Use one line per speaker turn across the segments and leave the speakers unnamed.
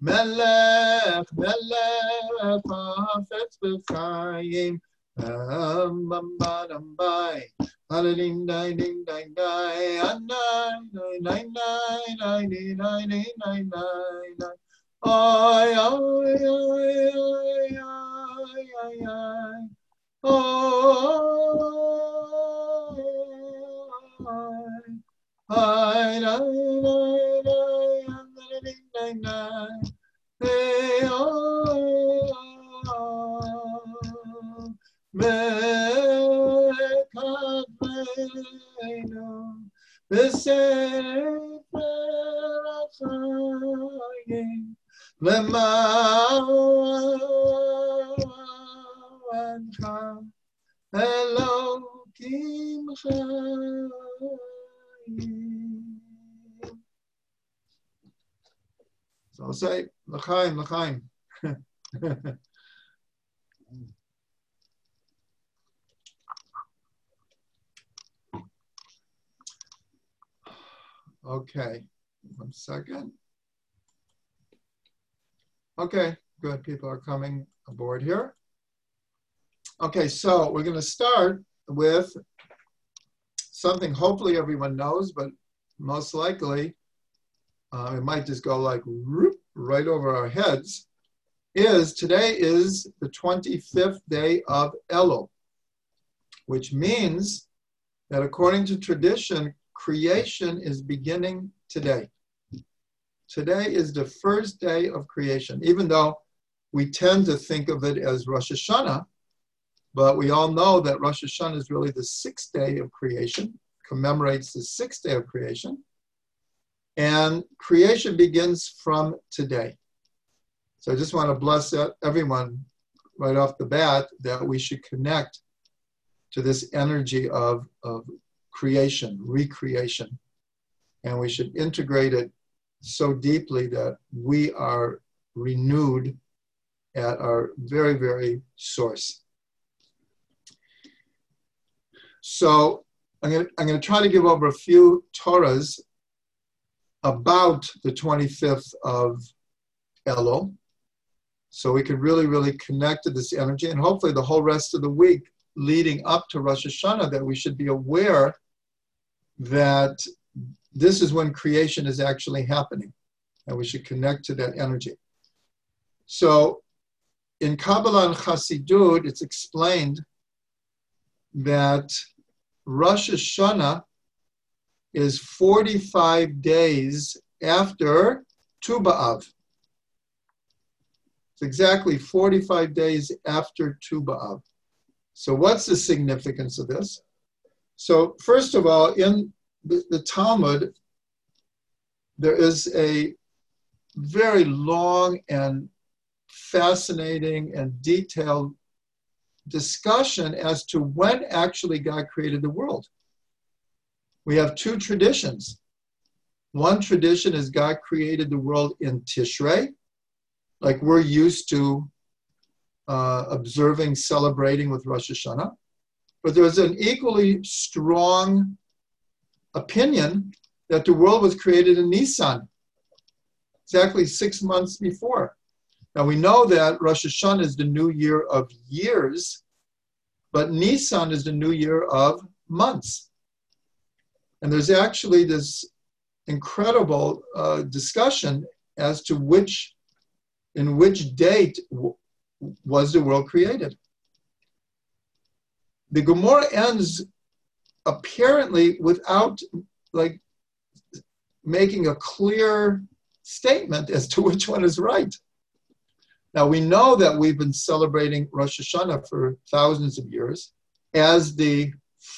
Melech, Melech, Hafetz B'Chaim, Bambai, Haladim, Dai, Ding, Dai, Dai, Anai, Nai, Nai, Nai, Nai, Nai, Nai, Nai, Nai, Ay, ay, ay, ay, ay, ay, ay, ay, Elohim Chaim. So I'll say, L'chaim, L'chaim. Okay, 1 second. Okay, good. People are coming aboard here. Okay, so we're going to start with something hopefully everyone knows, but most likely it might just go like right over our heads. Today is the 25th day of Elul, which means that according to tradition, creation is beginning today. Today is the first day of creation, even though we tend to think of it as Rosh Hashanah, but we all know that Rosh Hashanah is really the 6th day of creation, commemorates the 6th day of creation, and creation begins from today. So I just want to bless everyone right off the bat that we should connect to this energy of creation, recreation, and we should integrate it so deeply that we are renewed at our very, very source. So I'm going to try to give over a few Torahs about the 25th of Elul, so we could really, really connect to this energy, and hopefully the whole rest of the week leading up to Rosh Hashanah, that we should be aware that this is when creation is actually happening, and we should connect to that energy. So in Kabbalah and Chassidut, it's explained that Rosh Hashanah is 45 days after Tu B'Av. It's exactly 45 days after Tu B'Av. So what's the significance of this? So first of all, in the Talmud, there is a very long and fascinating and detailed discussion as to when actually God created the world. We have two traditions. One tradition is God created the world in Tishrei, like we're used to observing, celebrating with Rosh Hashanah. But there's an equally strong opinion that the world was created in Nisan, exactly 6 months before. Now we know that Rosh Hashanah is the new year of years, but Nisan is the new year of months. And there's actually this incredible discussion as to in which date was the world created. The Gemara ends apparently without making a clear statement as to which one is right. Now we know that we've been celebrating Rosh Hashanah for thousands of years as the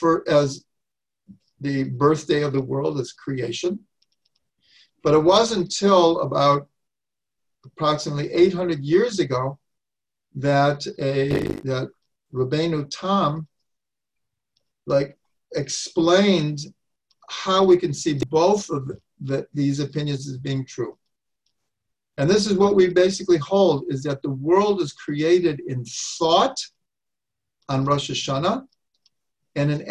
birthday of the world, as creation. But it wasn't until about approximately 800 years ago that Rabbeinu Tam explained how we can see both of these opinions as being true. And this is what we basically hold, is that the world is created in thought on Rosh Hashanah and in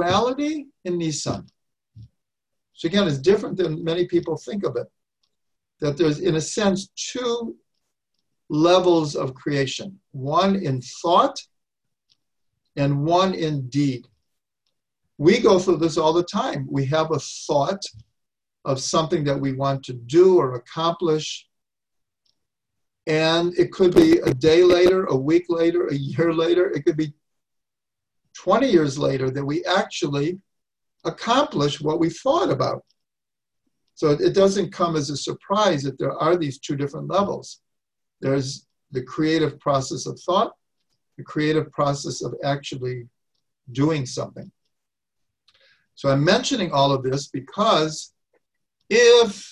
actuality in Nisan. So again, it's different than many people think of it. that there's, in a sense, two levels of creation, one in thought and one in deed. We go through this all the time. We have a thought of something that we want to do or accomplish, and it could be a day later, a week later, a year later, it could be 20 years later that we actually accomplish what we thought about. So it doesn't come as a surprise that there are these two different levels. There's the creative process of thought, the creative process of actually doing something. So I'm mentioning all of this because if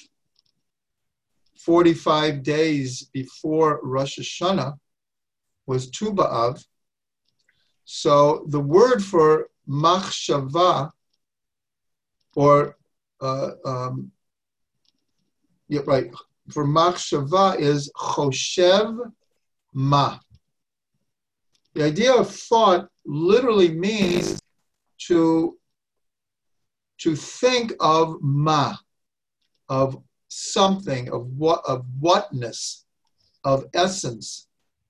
45 days before Rosh Hashanah was Tu B'Av, so the word for machshava, or for machshava is choshev ma. The idea of thought literally means to think of ma, of something, of whatness, of essence.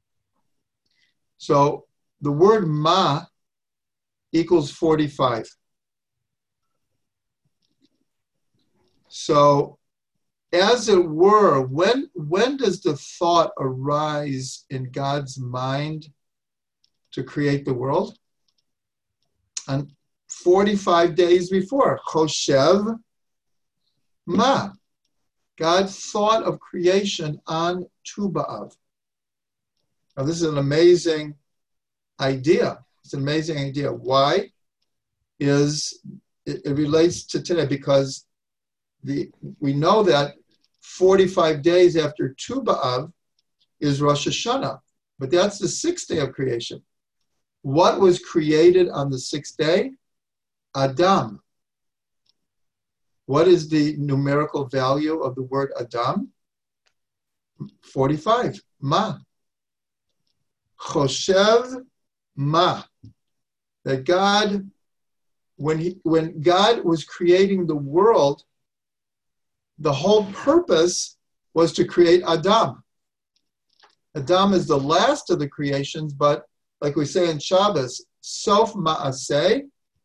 So the word ma equals 45. So as it were, when does the thought arise in God's mind to create the world? And 45 days before, Choshev Ma. God thought of creation on Tu B'Av. Now this is an amazing idea. It's an amazing idea. Why? It relates to today because we know that 45 days after Tu B'Av is Rosh Hashanah, but that's the sixth day of creation. What was created on the sixth day? Adam. What is the numerical value of the word Adam? 45. Ma. Choshev ma. That God, when God was creating the world, the whole purpose was to create Adam. Adam is the last of the creations, but like we say in Shabbos, Sof ma'aseh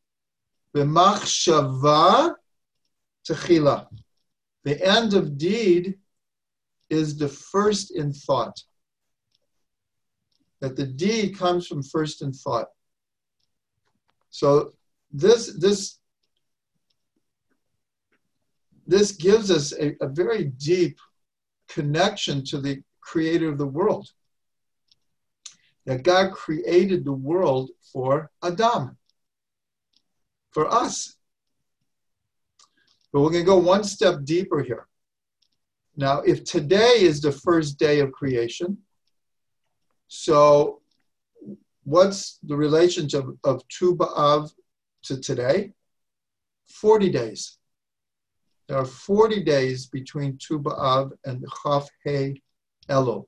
v'machshava techila. The end of deed is the first in thought. That the deed comes from first in thought. So this gives us a very deep connection to the creator of the world. That God created the world for Adam, for us. But we're going to go one step deeper here. Now, if today is the first day of creation, so what's the relationship of Tu B'Av to today? 40 days. There are 40 days between Tu B'Av and Chaf Hei Elul.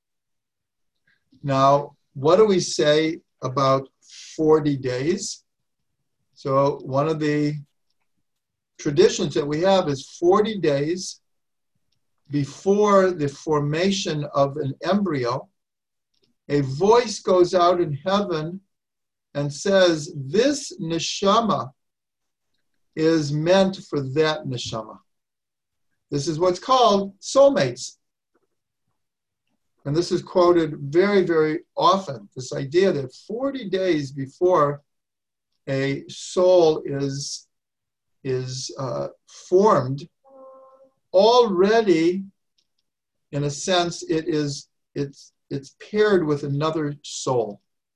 Now, what do we say about 40 days? So one of the traditions that we have is 40 days before the formation of an embryo, a voice goes out in heaven and says, this neshama is meant for that neshama. This is what's called soulmates. And this is quoted very, very often, this idea that 40 days before a soul is formed, already, in a sense, it's paired with another soul.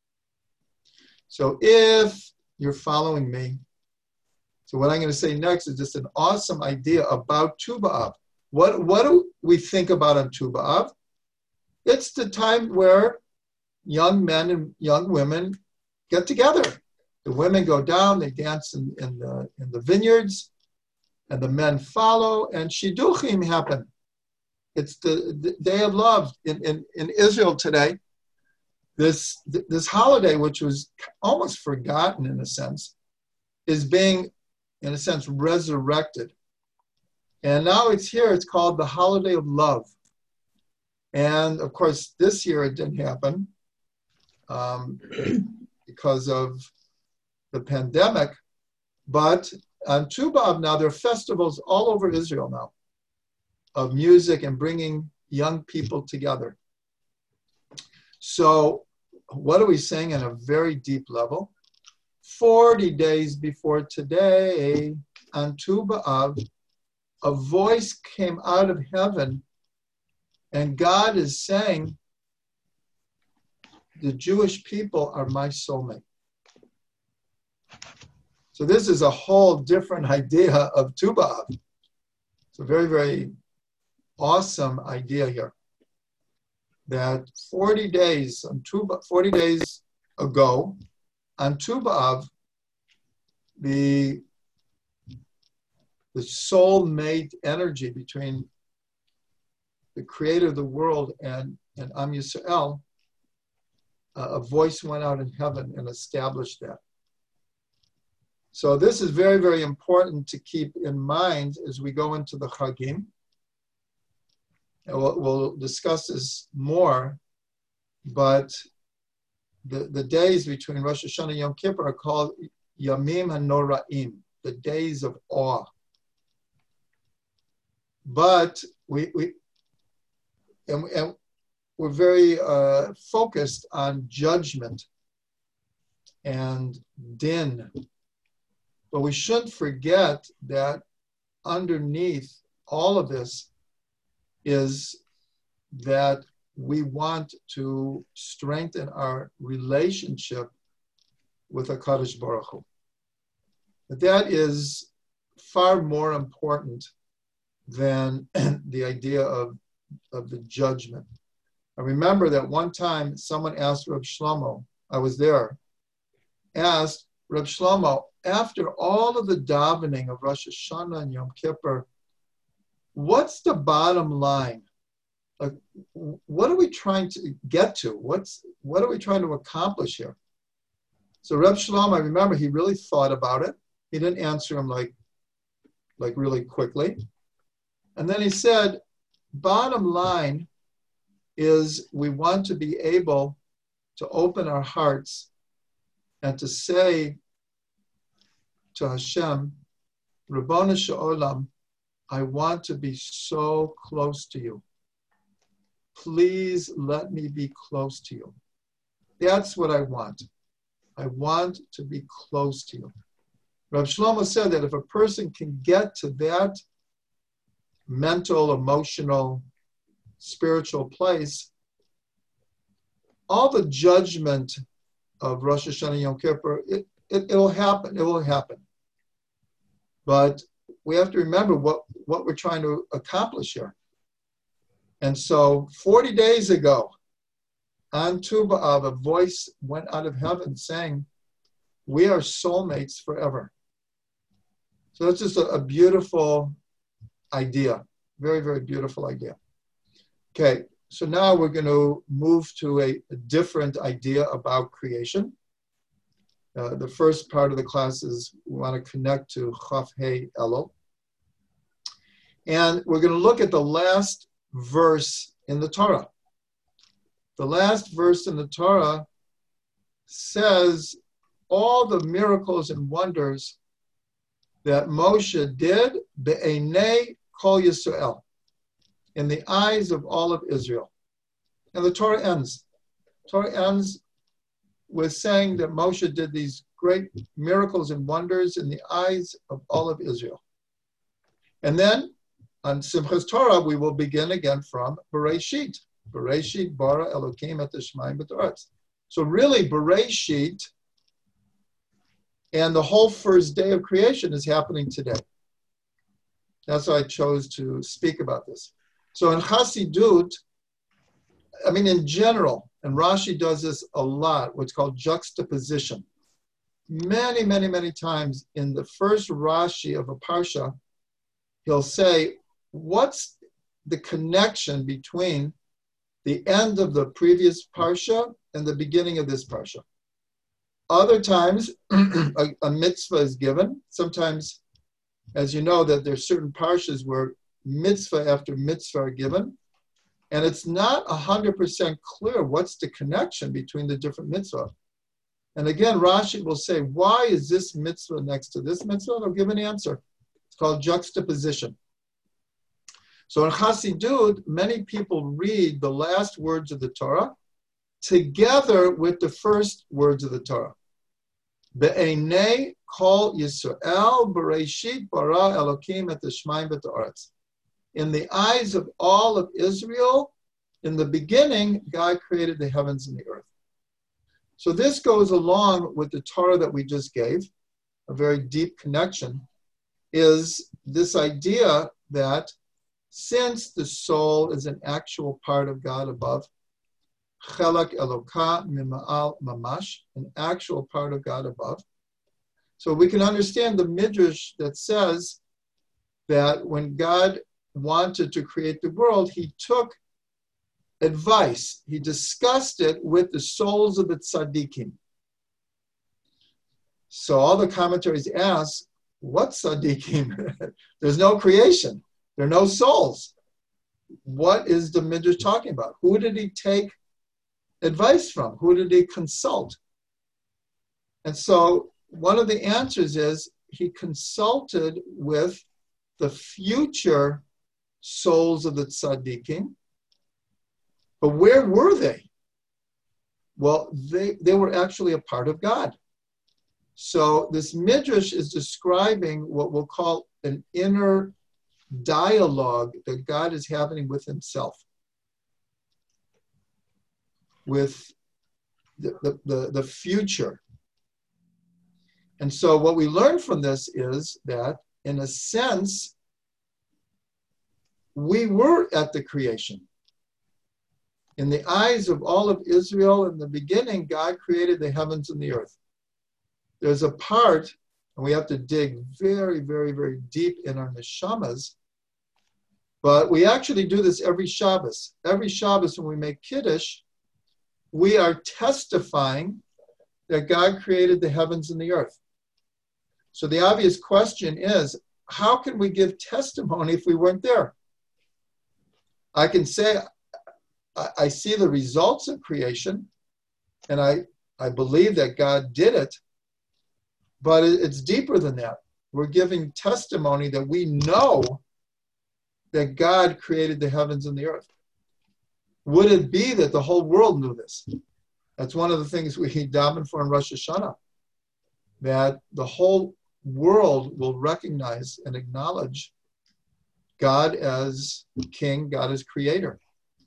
So if you're following me, so what I'm going to say next is just an awesome idea about Tu B'Av. What do we think about on Tu B'Av? It's the time where young men and young women get together. The women go down, they dance in the vineyards, and the men follow, and shidduchim happen. It's the day of love. In Israel today, this holiday, which was almost forgotten in a sense, is being, in a sense, resurrected. And now it's here. It's called the Holiday of Love. And of course, this year it didn't happen because of the pandemic. But on Tu B'Av now, there are festivals all over Israel now of music and bringing young people together. So what are we saying on a very deep level? 40 days before today, on Tu B'Av, a voice came out of heaven, and God is saying, the Jewish people are my soulmate. So this is a whole different idea of Tu B'Av. It's a very, very awesome idea here. That 40 days ago, on Tu B'Av, the soulmate energy between the creator of the world and Am Yisrael, a voice went out in heaven and established that. So this is very, very important to keep in mind as we go into the Chagim. And we'll discuss this more, but the days between Rosh Hashanah and Yom Kippur are called Yamim HaNoraim, the days of awe. But we're very focused on judgment and din. But we shouldn't forget that underneath all of this is that we want to strengthen our relationship with HaKadosh Baruch Hu. But that is far more important than the idea of the judgment. I remember that one time someone asked Reb Shlomo, I was there, asked Reb Shlomo, after all of the davening of Rosh Hashanah and Yom Kippur, what's the bottom line? Like, what are we trying to get to? What are we trying to accomplish here? So Reb Shlomo, I remember he really thought about it. He didn't answer him like really quickly. And then he said, bottom line is we want to be able to open our hearts and to say to Hashem, Rabbanu Sh'olam, I want to be so close to you. Please let me be close to you. That's what I want. I want to be close to you. Rav Shlomo said that if a person can get to that mental, emotional, spiritual place, all the judgment of Rosh Hashanah Yom Kippur, it'll happen. It will happen. But we have to remember what we're trying to accomplish here. And so 40 days ago, on Tu B'Av, a voice went out of heaven saying, we are soulmates forever. So that's just a beautiful idea. Very, very beautiful idea. Okay, so now we're going to move to a different idea about creation. The first part of the class is we want to connect to Chaf Hei Elul. And we're going to look at the last verse in the Torah. The last verse in the Torah says all the miracles and wonders that Moshe did be'enei kol Yisrael, in the eyes of all of Israel. And the Torah ends. Torah ends with saying that Moshe did these great miracles and wonders in the eyes of all of Israel. And then on Simchas Torah, we will begin again from Bereshit. Bereshit bara Elokim et Shemaim v'Toretz. So really, Bereshit and the whole first day of creation is happening today. That's why I chose to speak about this. So in Chassidut, I mean, in general, and Rashi does this a lot, what's called juxtaposition. Many, many, many times in the first Rashi of a Parsha, he'll say, what's the connection between the end of the previous Parsha and the beginning of this Parsha? Other times, a mitzvah is given. Sometimes As you know, that there's certain parshas where mitzvah after mitzvah are given, and it's not 100% clear what's the connection between the different mitzvah. And again, Rashi will say, why is this mitzvah next to this mitzvah? They'll give an answer. It's called juxtaposition. So in Chassidut, many people read the last words of the Torah together with the first words of the Torah. Be'enei kol Yisrael Bereshit bara Elokim et hashmayim v'et haaretz. In the eyes of all of Israel, in the beginning, God created the heavens and the earth. So this goes along with the Torah that we just gave. A very deep connection is this idea that since the soul is an actual part of God above, Chelak Eloka Mima'al Mamash, an actual part of God above. So we can understand the midrash that says that when God wanted to create the world, he took advice. He discussed it with the souls of the tzaddikim. So all the commentaries ask, what tzaddikim? There's no creation. There are no souls. What is the midrash talking about? Who did he take advice from? Who did he consult? And so one of the answers is he consulted with the future souls of the tzaddikim. But where were they? Well, they were actually a part of God. So this midrash is describing what we'll call an inner dialogue that God is having with himself, with the future. And so what we learn from this is that, in a sense, we were at the creation. In the eyes of all of Israel, in the beginning, God created the heavens and the earth. There's a part, and we have to dig very, very, very deep in our neshamas, but we actually do this every Shabbos. Every Shabbos when we make Kiddush, we are testifying that God created the heavens and the earth. So the obvious question is, how can we give testimony if we weren't there? I can say, I see the results of creation, and I believe that God did it, but it's deeper than that. We're giving testimony that we know that God created the heavens and the earth. Would it be that the whole world knew this? That's one of the things we daven for in Rosh Hashanah, that the whole world will recognize and acknowledge God as King, God as Creator.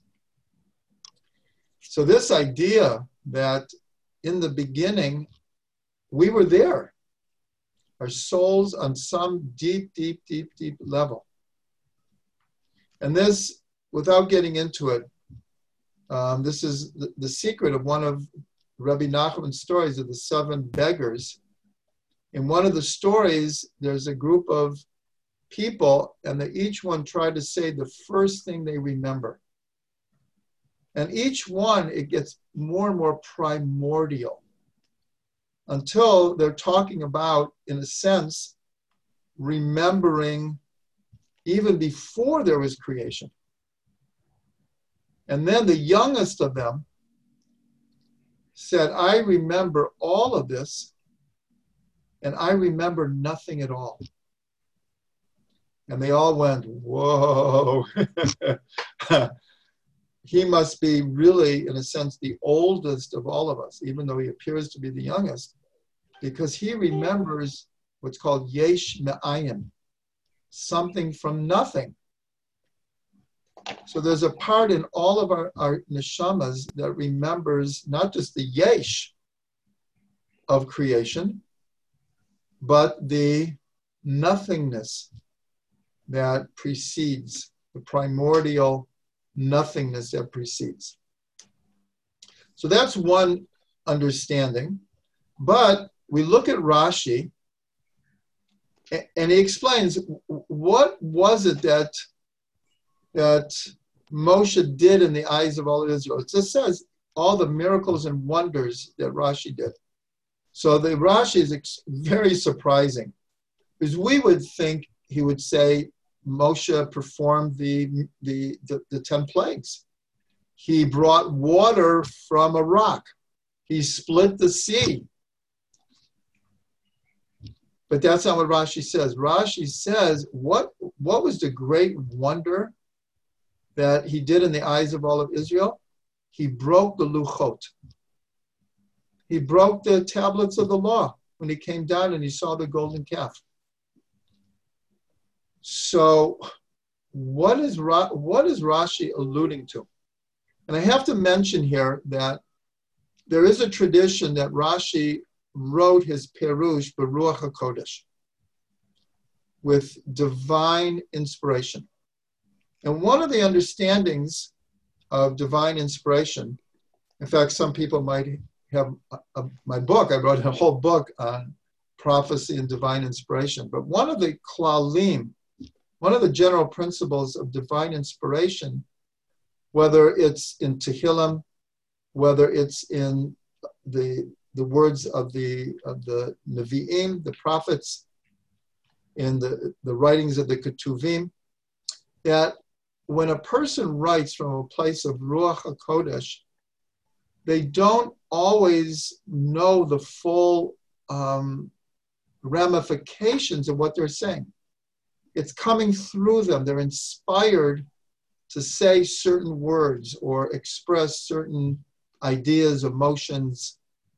So this idea that in the beginning, we were there, our souls on some deep, deep, deep, deep level. And this, without getting into it, this is the secret of one of Rabbi Nachman's stories of the 7 beggars. In one of the stories, there's a group of people, and they each one tried to say the first thing they remember. And each one, it gets more and more primordial until they're talking about, in a sense, remembering even before there was creation. And then the youngest of them said, I remember all of this, and I remember nothing at all. And they all went, whoa. He must be really, in a sense, the oldest of all of us, even though he appears to be the youngest, because he remembers what's called yesh me'ayin, something from nothing. So there's a part in all of our neshamas that remembers not just the yesh of creation, but the nothingness that precedes, the primordial nothingness that precedes. So that's one understanding. But we look at Rashi, and he explains, what was it that Moshe did in the eyes of all of Israel? It just says all the miracles and wonders that Rashi did. So the Rashi is very surprising. Because we would think he would say Moshe performed the 10 plagues. He brought water from a rock. He split the sea. But that's not what Rashi says. Rashi says, what was the great wonder that he did in the eyes of all of Israel? He broke the luchot. He broke the tablets of the law when he came down and he saw the golden calf. So what is Rashi alluding to? And I have to mention here that there is a tradition that Rashi wrote his Perush Beruach HaKodesh with divine inspiration. And one of the understandings of divine inspiration, in fact, some people might have my book, I wrote a whole book on prophecy and divine inspiration, but one of the klalim, one of the general principles of divine inspiration, whether it's in Tehillim, whether it's in the words of the Nevi'im, the prophets, in the writings of the Ketuvim, that when a person writes from a place of Ruach HaKodesh, they don't always know the full ramifications of what they're saying. It's coming through them. They're inspired to say certain words or express certain ideas, emotions.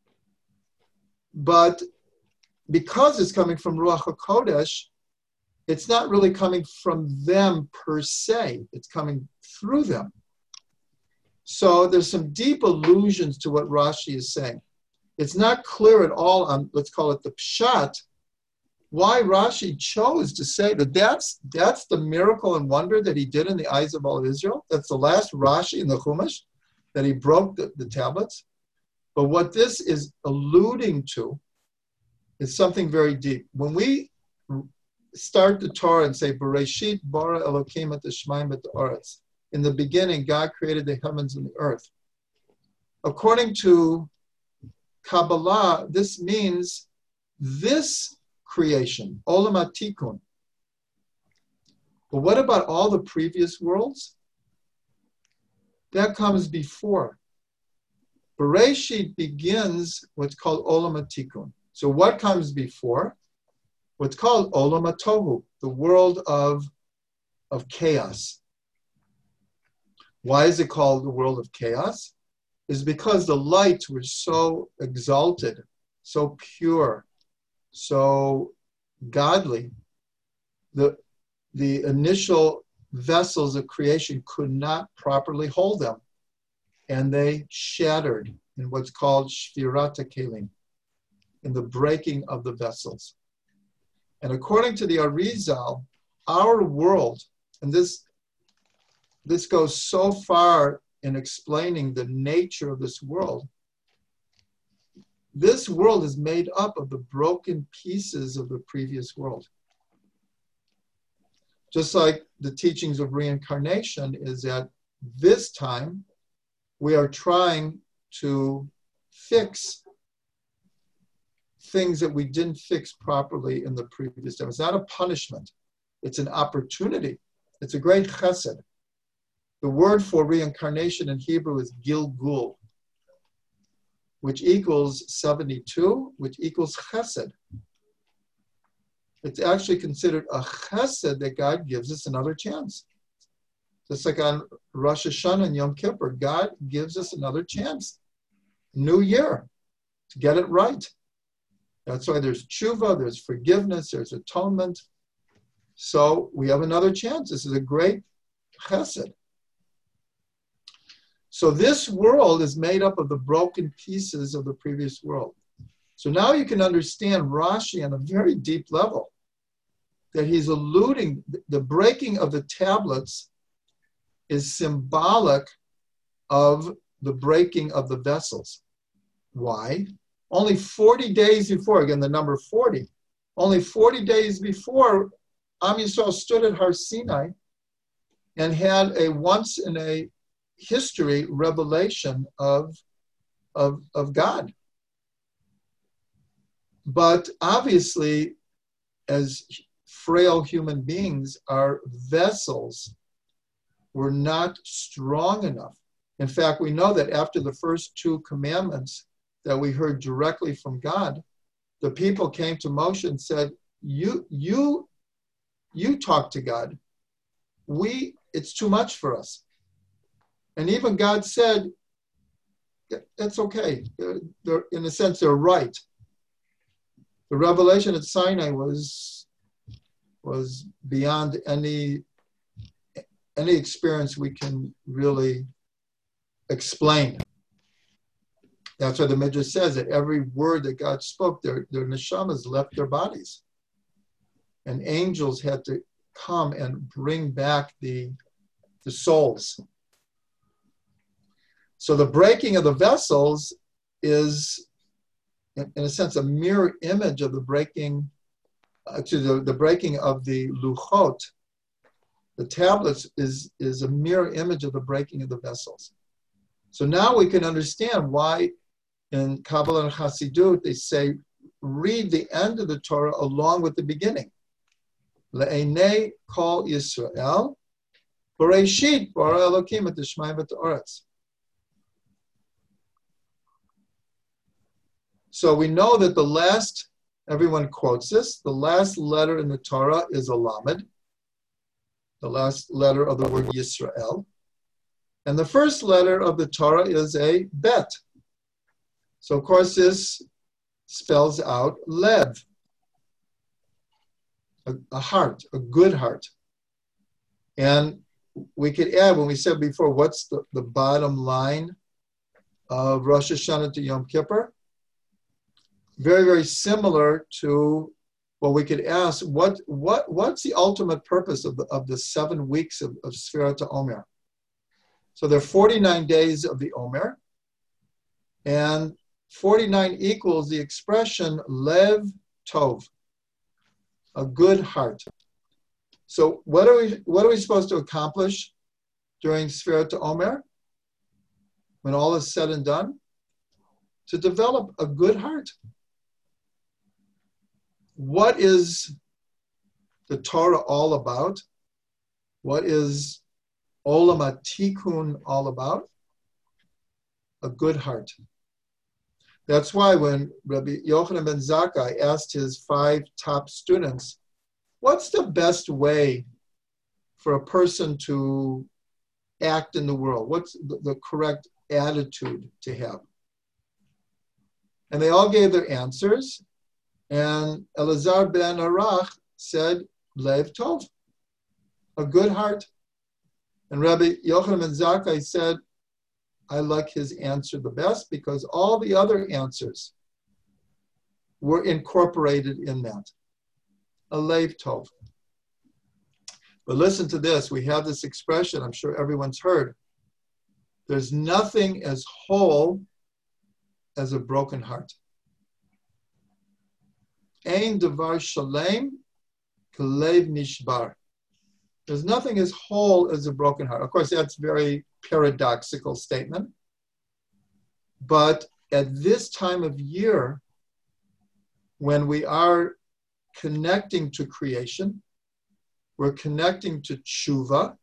But because it's coming from Ruach HaKodesh, it's not really coming from them per se. It's coming through them. So there's some deep allusions to what Rashi is saying. It's not clear at all on, let's call it the pshat, why Rashi chose to say that that's the miracle and wonder that he did in the eyes of all of Israel. That's the last Rashi in the Chumash, that he broke the tablets. But what this is alluding to is something very deep. When we start the Torah and say, Bereshit bara Elokim et hashmayim et haaretz, in the beginning, God created the heavens and the earth. According to Kabbalah, this means this creation, Olam HaTikun. But what about all the previous worlds? That comes before. Bereshit begins what's called Olam HaTikun. So what comes before? What's called Olam HaTohu, the world of chaos. Why is it called the world of chaos? Is because the lights were so exalted, so pure, so godly. The initial vessels of creation could not properly hold them, and they shattered in what's called Shvirat HaKelim, in the breaking of the vessels. And according to the Arizal, our world, and this goes so far in explaining the nature of this world. This world is made up of the broken pieces of the previous world. Just like the teachings of reincarnation is that this time we are trying to fix things that we didn't fix properly in the previous time. It's not a punishment. It's an opportunity. It's a great chesed. The word for reincarnation in Hebrew is Gilgul, which equals 72, which equals chesed. It's actually considered a chesed that God gives us another chance. Just like on Rosh Hashanah and Yom Kippur, God gives us another chance. New year, to get it right. That's why there's tshuva, there's forgiveness, there's atonement. So we have another chance. This is a great chesed. So this world is made up of the broken pieces of the previous world. So now you can understand Rashi on a very deep level, that he's alluding, the breaking of the tablets is symbolic of the breaking of the vessels. Why? Only 40 days before, again, the number 40, only 40 days before, Am Yisrael stood at Har Sinai and had a once in a history revelation of God. But obviously, as frail human beings, our vessels were not strong enough. In fact, we know that after the first two commandments that we heard directly from God, the people came to Moshe and said, you talk to God. It's too much for us. And even God said, that's okay. In a sense, they're right. The revelation at Sinai was beyond any experience we can really explain. That's why the Midrash says that every word that God spoke, their neshamas left their bodies. And angels had to come and bring back the souls. So the breaking of the vessels is, in a sense, a mirror image of the breaking, the breaking of the luchot. The tablets is a mirror image of the breaking of the vessels. So now we can understand why in Kabbalah and Chassidut they say, read the end of the Torah along with the beginning. Le'enei kol Yisrael, Bereshit bara Elokim et hashmayim v'et ha'aretz. So we know that the last, everyone quotes this, the last letter in the Torah is a lamed, the last letter of the word Yisrael. And the first letter of the Torah is a bet. So of course this spells out lev, a heart, a good heart. And we could add, when we said before, what's the bottom line of Rosh Hashanah to Yom Kippur? Very, very similar to what we could ask, what's the ultimate purpose of the 7 weeks of Sfirat HaOmer? So there are 49 days of the Omer, and 49 equals the expression Lev Tov, a good heart. So what are we supposed to accomplish during Sfirat HaOmer, when all is said and done? To develop a good heart. What is the Torah all about? What is Olam HaTikun all about? A good heart. That's why when Rabbi Yochanan ben Zakkai asked his 5 top students, what's the best way for a person to act in the world? What's the correct attitude to have? And they all gave their answers. And Elazar ben Arach said, Lev Tov, a good heart. And Rabbi Yochanan ben Zakkai said, I like his answer the best because all the other answers were incorporated in that. A Lev Tov. But listen to this. We have this expression I'm sure everyone's heard. There's nothing as whole as a broken heart. Ein davar shalem kelev nishbar. There's nothing as whole as a broken heart. Of course, that's a very paradoxical statement. But at this time of year, when we are connecting to creation, we're connecting to tshuva,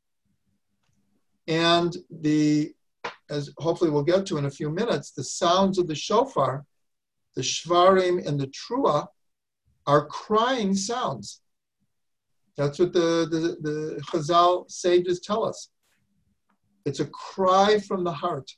and as hopefully we'll get to in a few minutes, the sounds of the shofar, the shvarim and the trua, are crying sounds. That's what the Chazal sages tell us. It's a cry from the heart.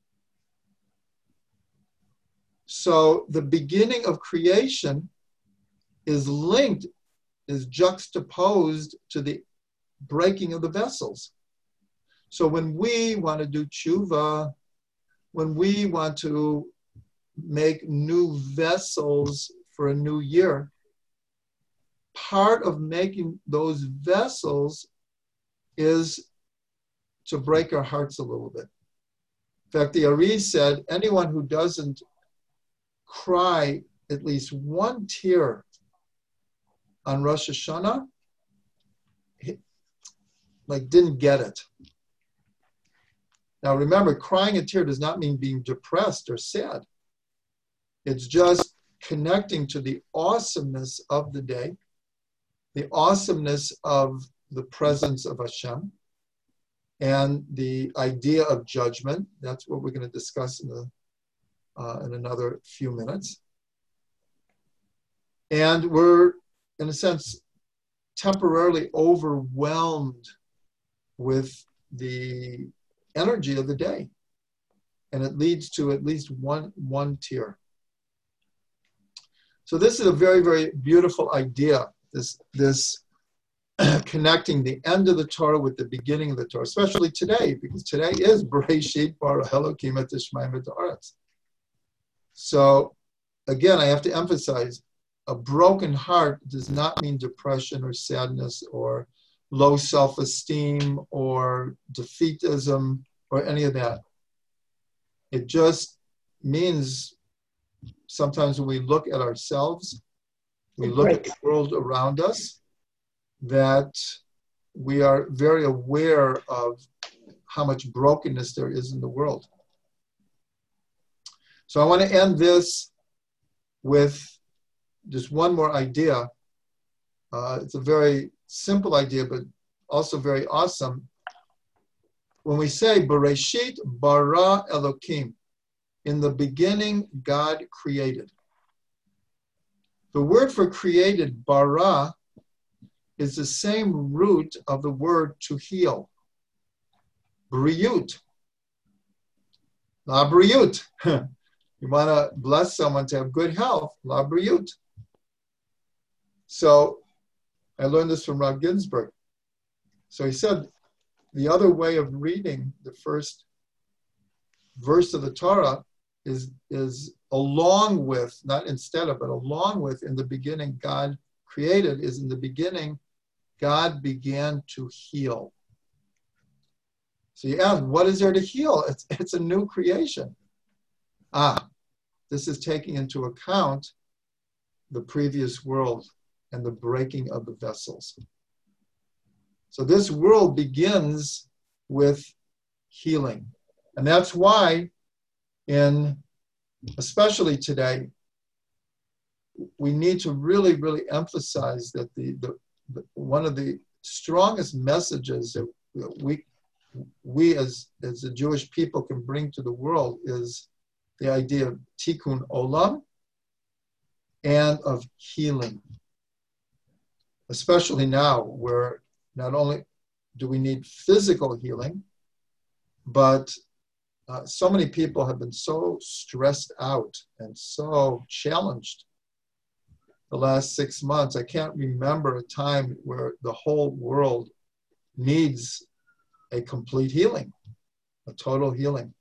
So the beginning of creation is linked, is juxtaposed to the breaking of the vessels. So when we want to do tshuva, when we want to make new vessels for a new year, part of making those vessels is to break our hearts a little bit. In fact, the Ari said, anyone who doesn't cry at least one tear on Rosh Hashanah, didn't get it. Now remember, crying a tear does not mean being depressed or sad. It's just connecting to the awesomeness of the day, the awesomeness of the presence of Hashem, and the idea of judgment. That's what we're going to discuss in another few minutes. And we're, in a sense, temporarily overwhelmed with the energy of the day. And it leads to at least one tear. So this is a very, very beautiful idea, this connecting the end of the Torah with the beginning of the Torah, especially today, because today is Bereshit bara Elokim et Hashemayim v'et haaretz. So again, I have to emphasize, a broken heart does not mean depression or sadness or low self-esteem or defeatism or any of that. It just means sometimes when we look at ourselves, we look at the world around us, that we are very aware of how much brokenness there is in the world. So I want to end this with just one more idea. It's a very simple idea, but also very awesome. When we say Bereshit bara Elokim, in the beginning God created. The word for created, bara, is the same root of the word to heal. Briut. La briut. You want to bless someone to have good health. La briut. So I learned this from Rav Ginsburg. So he said the other way of reading the first verse of the Torah is along with, not instead of, but along with, in the beginning God created, is in the beginning God began to heal. So you ask, what is there to heal? It's a new creation. This is taking into account the previous world and the breaking of the vessels. So this world begins with healing. And that's why, especially today, we need to really, really emphasize that one of the strongest messages that we as the Jewish people can bring to the world is the idea of tikkun olam and of healing. Especially now, where not only do we need physical healing, but so many people have been so stressed out and so challenged the last 6 months. I can't remember a time where the whole world needs a complete healing, a total healing.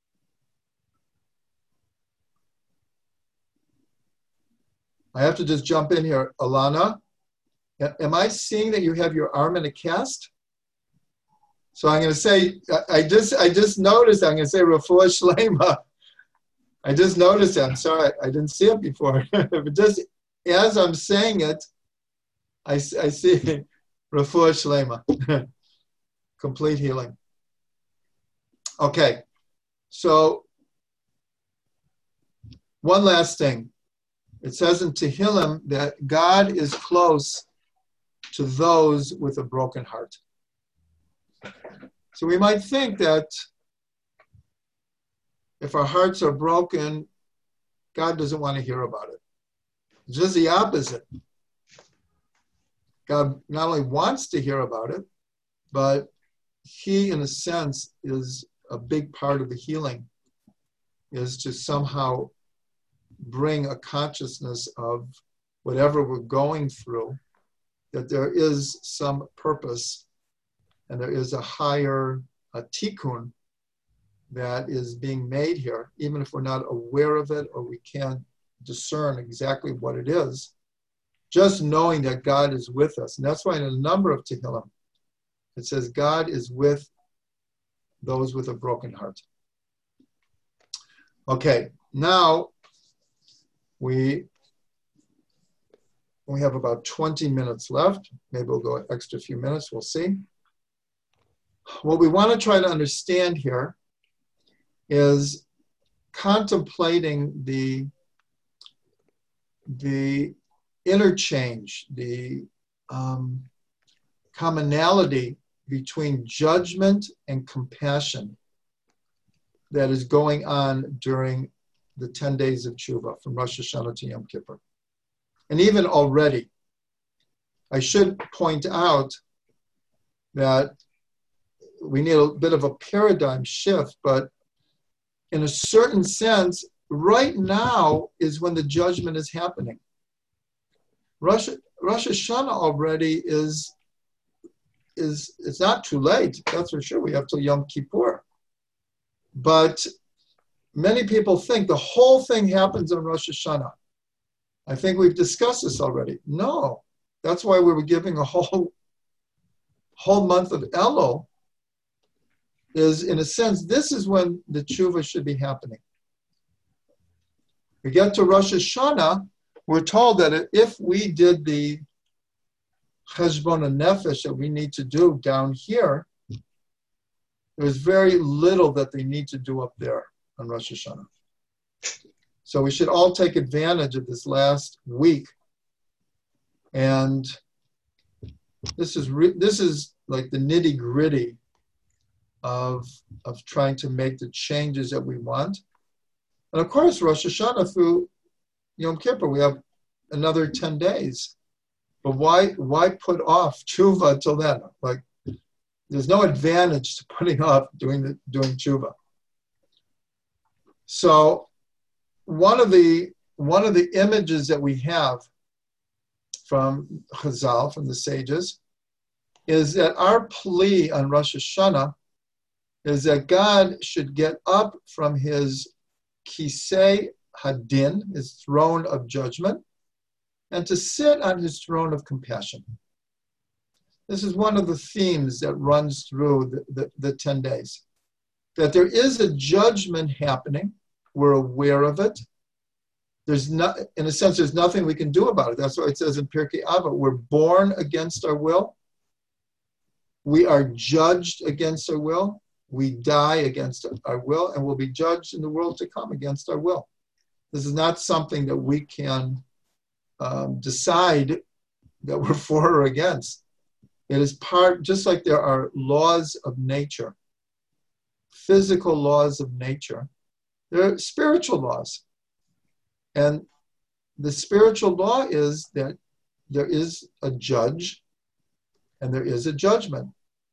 I have to just jump in here. Alana, am I seeing that you have your arm in a cast? So I'm going to say, I just noticed, I'm going to say Refuah Shlema. I just noticed it. I'm sorry, I didn't see it before. But just as I'm saying it, I see Refuah Shlema. Complete healing. Okay, so one last thing. It says in Tehillim that God is close to those with a broken heart. So we might think that if our hearts are broken, God doesn't want to hear about it. It's just the opposite. God not only wants to hear about it, but he, in a sense, is a big part of the healing, is to somehow bring a consciousness of whatever we're going through, that there is some purpose and there is a higher tikkun that is being made here, even if we're not aware of it or we can't discern exactly what it is, just knowing that God is with us. And that's why in a number of Tehillim, it says God is with those with a broken heart. Okay, now we have about 20 minutes left. Maybe we'll go an extra few minutes, we'll see. What we want to try to understand here is contemplating the the interchange, the commonality between judgment and compassion that is going on during the 10 days of Tshuva, from Rosh Hashanah to Yom Kippur. And even already, I should point out that we need a bit of a paradigm shift, but in a certain sense, right now is when the judgment is happening. Rosh Hashanah already is it's not too late, that's for sure. We have till Yom Kippur. But many people think the whole thing happens on Rosh Hashanah. I think we've discussed this already. No, that's why we were giving a whole month of Elul. Is, in a sense, this is when the tshuva should be happening. We get to Rosh Hashanah, we're told that if we did the cheshbon nefesh that we need to do down here, there's very little that they need to do up there on Rosh Hashanah. So we should all take advantage of this last week. And this is like the nitty-gritty of trying to make the changes that we want. And of course, Rosh Hashanah through Yom Kippur, we have another 10 days. But why put off tshuva till then? Like, there's no advantage to putting off doing tshuva. So one of the images that we have from Chazal, from the sages, is that our plea on Rosh Hashanah is that God should get up from his kisei hadin, his throne of judgment, and to sit on his throne of compassion. This is one of the themes that runs through the 10 days. That there is a judgment happening. We're aware of it. There's not, in a sense, there's nothing we can do about it. That's why it says in Pirkei Avot, we're born against our will. We are judged against our will. We die against our will, and will be judged in the world to come against our will. This is not something that we can decide that we're for or against. It is part, just like there are laws of nature, physical laws of nature, there are spiritual laws. And the spiritual law is that there is a judge and there is a judgment.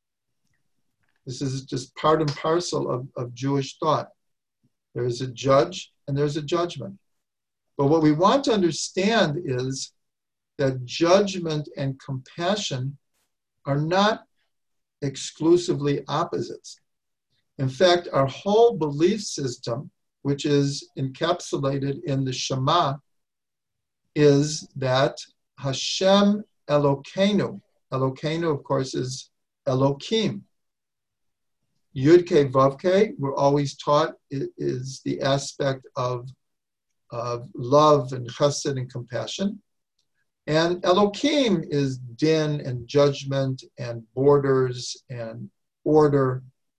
This is just part and parcel of Jewish thought. There is a judge and there's a judgment. But what we want to understand is that judgment and compassion are not exclusively opposites. In fact, our whole belief system, which is encapsulated in the Shema, is that Hashem Elokeinu. Elokeinu, of course, is Elokim. Yud-Kei Vav-Kei, we're always taught, is the aspect of love and chesed and compassion. And Elokim is din and judgment and borders and order.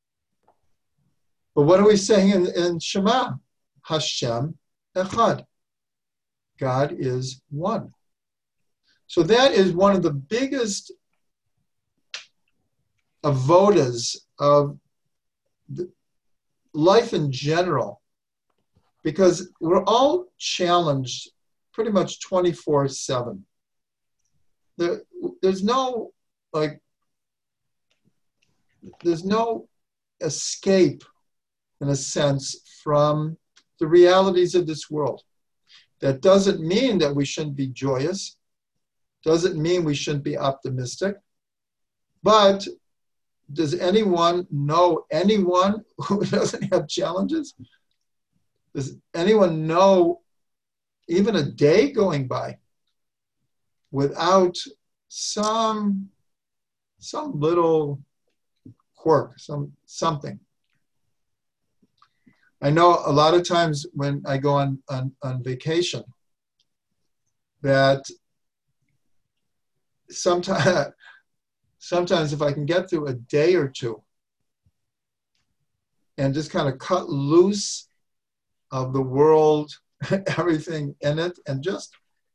But what are we saying in Shema? Hashem Echad. God is one. So that is one of the biggest avodas of life in general, because we're all challenged pretty much 24/7. There's no escape, in a sense, from the realities of this world. That doesn't mean that we shouldn't be joyous, doesn't mean we shouldn't be optimistic, but does anyone know anyone who doesn't have challenges? Does anyone know even a day going by without some little quirk, something? I know a lot of times when I go on vacation that sometimes if I can get through a day or two and just kind of cut loose of the world, everything in it, and just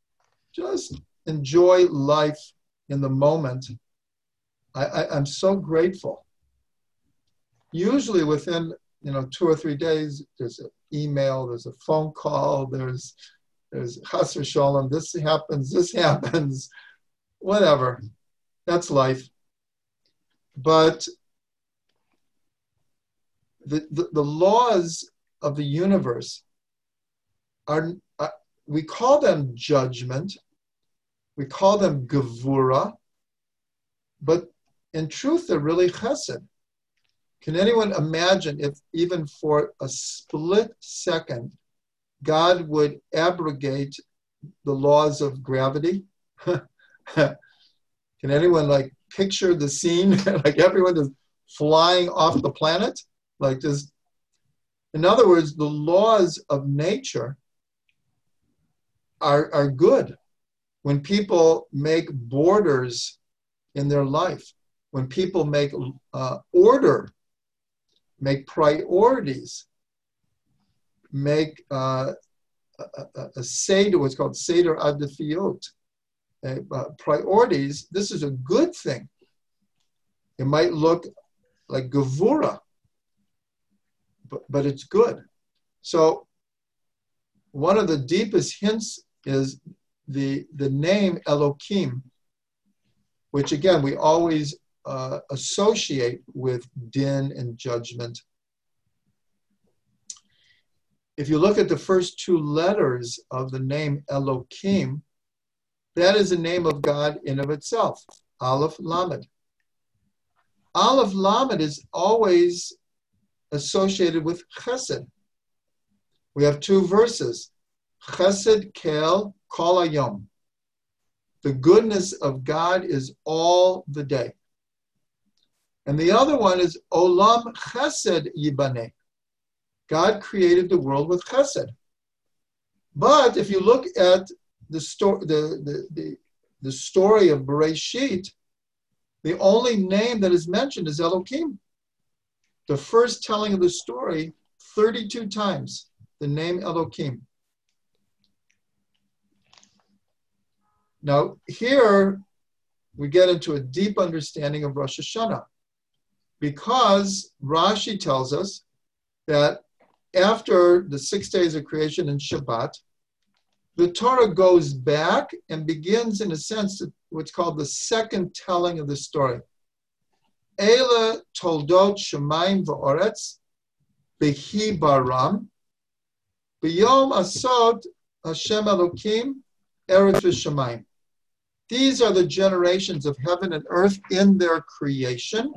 just enjoy life in the moment. I'm so grateful. Usually within 2 or 3 days, there's an email, there's a phone call, there's chas v'sholom, this happens, whatever. That's life. But the laws of the universe are, we call them judgment, we call them gevura, but in truth, they're really chesed. Can anyone imagine if even for a split second, God would abrogate the laws of gravity? Can anyone picture the scene? Like everyone is flying off the planet? Like just, in other words, the laws of nature are good. When people make borders in their life, when people make order, make priorities, make a seder, what's called seder adifiyot, priorities, this is a good thing. It might look like gevura, but it's good. So one of the deepest hints is the name Elokim, which again, we always associate with din and judgment. If you look at the first 2 letters of the name Elokim, that is the name of God in of itself, Aleph Lamed. Aleph Lamed is always associated with chesed. We have 2 verses, chesed kel kol hayom. The goodness of God is all the day. And the other one is Olam Chesed Yibaneh. God created the world with chesed. But if you look at the story of Bereshit, the only name that is mentioned is Elokim. The first telling of the story, 32 times, the name Elokim. Now, here we get into a deep understanding of Rosh Hashanah, because Rashi tells us that after the 6 days of creation and Shabbat, the Torah goes back and begins, in a sense, what's called the second telling of the story. Eila toldot Shemayim v'oretz behi baram b'yom asod Hashem Elokim eretz v'shamayim. These are the generations of heaven and earth in their creation,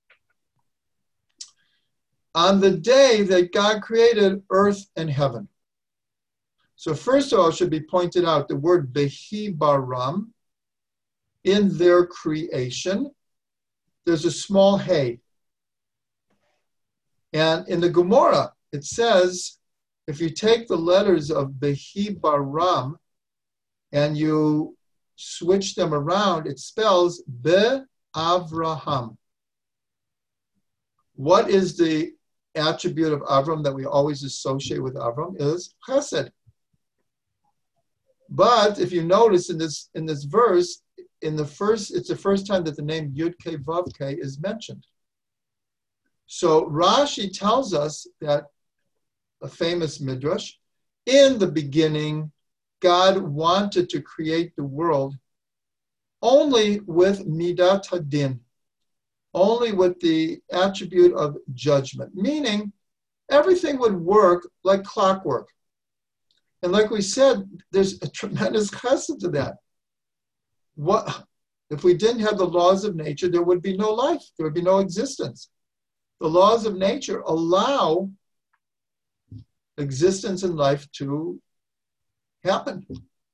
on the day that God created earth and heaven. So first of all, it should be pointed out the word behi baram, in their creation, there's a small hey. And in the Gemara, it says, if you take the letters of behi baram and you switch them around, it spells Be-Avraham. What is the attribute of Avram that we always associate with Avram? Is chesed. But if you notice in this verse, it's the first time that the name Yud-Kei Vav-Kei is mentioned. So Rashi tells us that, a famous midrash, in the beginning, God wanted to create the world only with Midat Hadin, only with the attribute of judgment, meaning everything would work like clockwork. And like we said, there's a tremendous chesed to that. What if we didn't have the laws of nature? There would be no life. There would be no existence. The laws of nature allow existence and life to happen.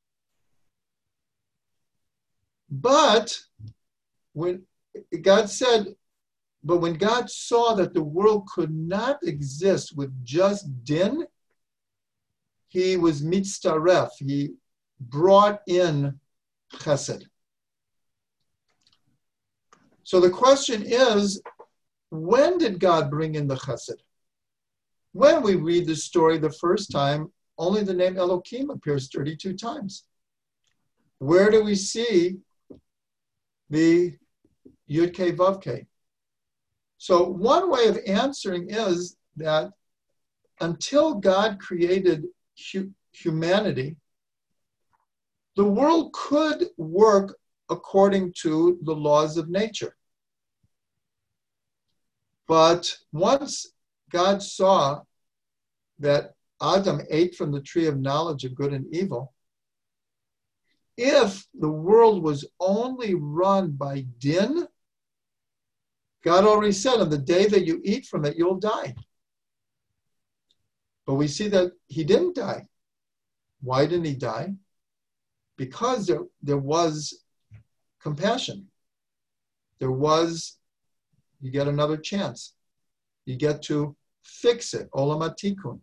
But when God said, but when God saw that the world could not exist with just din, he was mitzaref. He brought in chesed. So the question is, when did God bring in the chesed? When we read the story the first time, only the name Elokim appears 32 times. where do we see the Yud K Vav K? So one way of answering is that until God created humanity, the world could work according to the laws of nature. But once God saw that Adam ate from the tree of knowledge of good and evil, if the world was only run by din, God already said, on the day that you eat from it, you'll die. But we see that he didn't die. Why didn't he die? Because there was compassion. There was, you get another chance. You get to fix it, olam hatikun.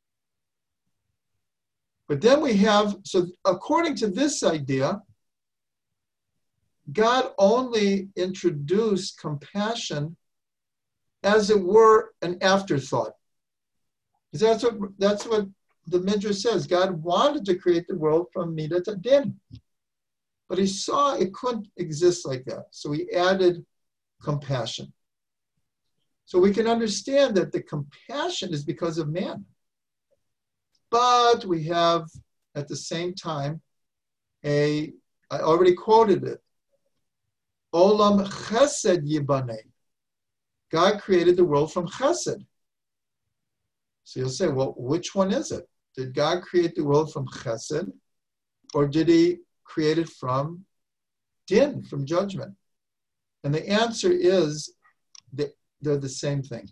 But then we have, so according to this idea, God only introduced compassion as it were an afterthought. That's what the Midrash says. God wanted to create the world from Midah to Din. But he saw it couldn't exist like that. So he added compassion. So we can understand that the compassion is because of man. But we have, at the same time, I already quoted it, Olam Chesed Yibaneh. God created the world from Chesed. So you'll say, well, which one is it? Did God create the world from Chesed, or did he create it from Din, from judgment? And the answer is that they're the same thing.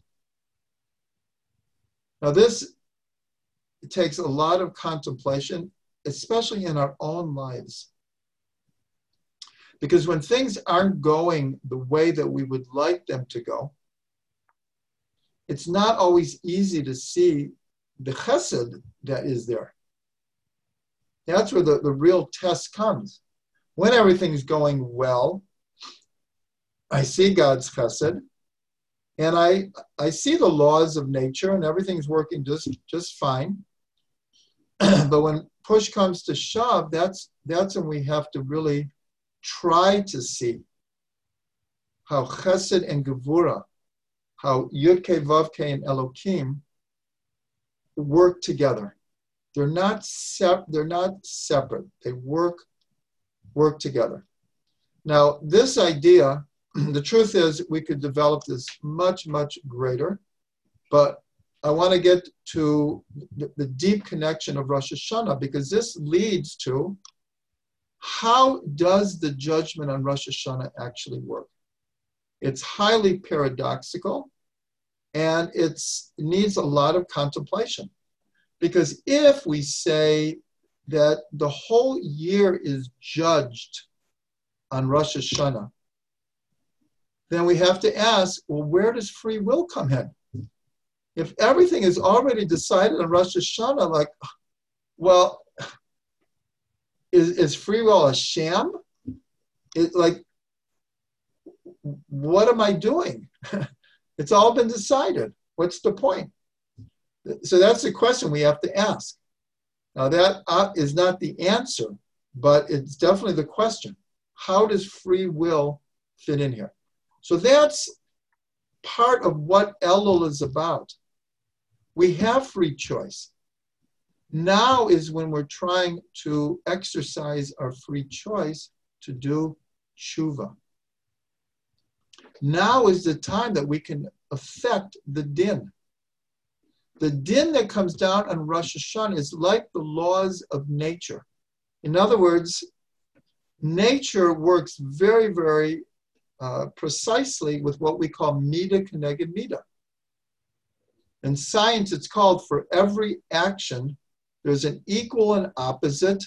Now this takes a lot of contemplation, especially in our own lives. Because when things aren't going the way that we would like them to go, it's not always easy to see the chesed that is there. That's where the real test comes. When everything's going well, I see God's chesed, and I see the laws of nature, and everything's working just fine. But when push comes to shove, that's when we have to really try to see how chesed and gevura, how Yud K Vav K and Elokim work together. They're not separate. They work together. Now, this idea, the truth is, we could develop this much, much greater, but I want to get to the deep connection of Rosh Hashanah, because this leads to how does the judgment on Rosh Hashanah actually work? It's highly paradoxical, and it needs a lot of contemplation. Because if we say that the whole year is judged on Rosh Hashanah, then we have to ask, well, where does free will come in? If everything is already decided on Rosh Hashanah, like, well, is free will a sham? What am I doing? It's all been decided. What's the point? So that's the question we have to ask. Now that is not the answer, but it's definitely the question. How does free will fit in here? So that's part of what Elul is about. We have free choice. Now is when we're trying to exercise our free choice to do tshuva. Now is the time that we can affect the din. The din that comes down on Rosh Hashanah is like the laws of nature. In other words, nature works very, very precisely with what we call midah keneged midah. In science, it's called for every action, there's an equal and opposite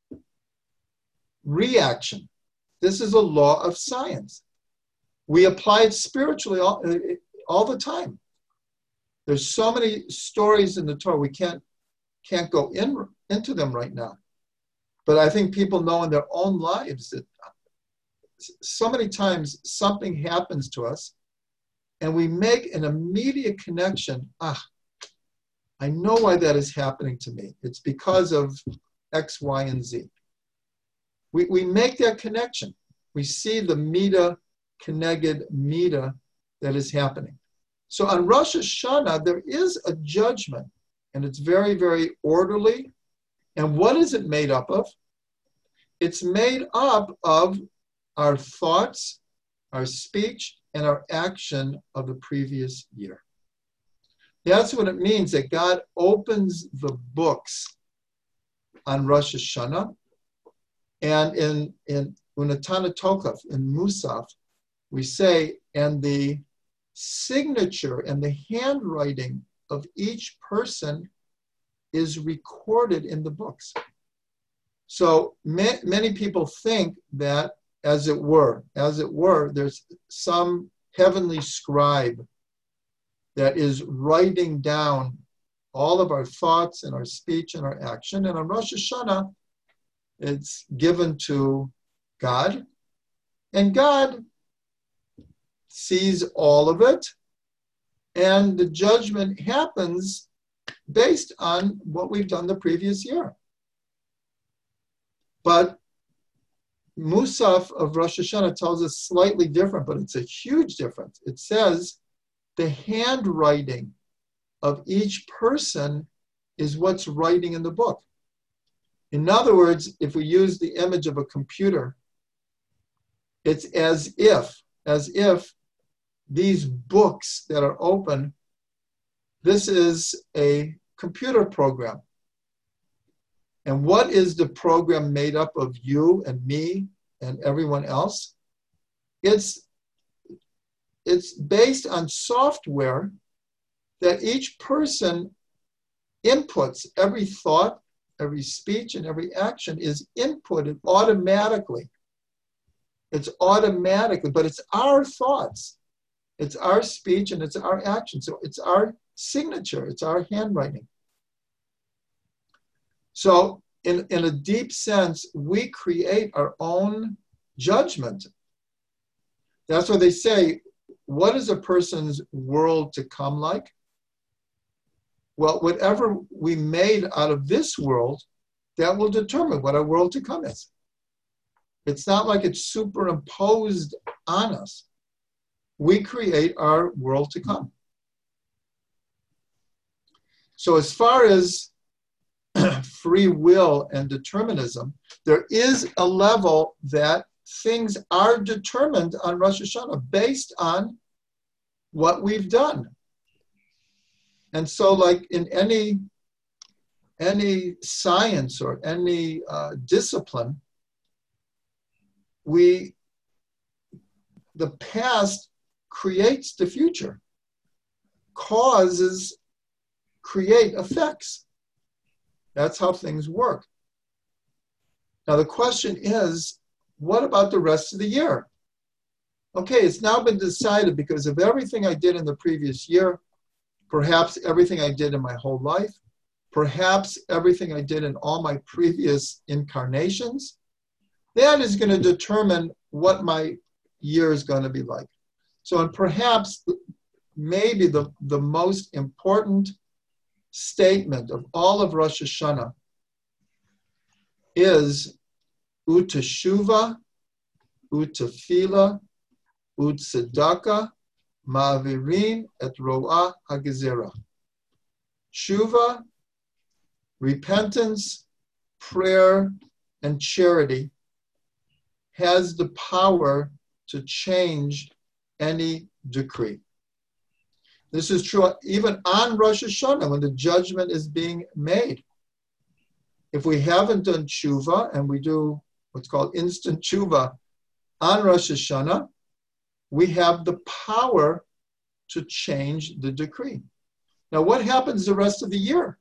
reaction. This is a law of science. We apply it spiritually all the time. There's so many stories in the Torah, we can't go into them right now. But I think people know in their own lives that so many times something happens to us and we make an immediate connection. I know why that is happening to me. It's because of X, Y, and Z. We make that connection. We see the Mida Keneged Mida that is happening. So on Rosh Hashanah, there is a judgment, and it's very, very orderly. And what is it made up of? It's made up of our thoughts, our speech, and our action of the previous year. That's what it means that God opens the books on Rosh Hashanah. And in Unatana Tokaf, in Musaf, we say, and the signature and the handwriting of each person is recorded in the books. So many people think that, as it were, there's some heavenly scribe that is writing down all of our thoughts and our speech and our action. And on Rosh Hashanah, it's given to God. And God sees all of it. And the judgment happens based on what we've done the previous year. But Musaf of Rosh Hashanah tells us slightly different, but it's a huge difference. It says the handwriting of each person is what's writing in the book. In other words, if we use the image of a computer, it's as if these books that are open, this is a computer program. And what is the program made up of you and me and everyone else? It's based on software that each person inputs. Every thought, every speech, and every action is inputted automatically. It's automatically, but it's our thoughts. It's our speech and it's our action. So it's our signature, it's our handwriting. So in a deep sense, we create our own judgment. That's what they say, what is a person's world to come like? Well, whatever we made out of this world, that will determine what our world to come is. It's not like it's superimposed on us. We create our world to come. So as far as free will and determinism, there is a level that things are determined on Rosh Hashanah based on what we've done. And so like in any science or any discipline, the past creates the future. Causes create effects. That's how things work. Now the question is, what about the rest of the year? Okay, it's now been decided because of everything I did in the previous year, perhaps everything I did in my whole life, perhaps everything I did in all my previous incarnations, that is going to determine what my year is going to be like. So, and perhaps maybe the most important statement of all of Rosh Hashanah is Uteshuva, Utefila, Utsedaka, Ma'avirin et Ro'a Hagezera. Shuva, repentance, prayer, and charity has the power to change any decree. This is true even on Rosh Hashanah when the judgment is being made. If we haven't done tshuva and we do what's called instant tshuva on Rosh Hashanah, we have the power to change the decree. Now, what happens the rest of the year?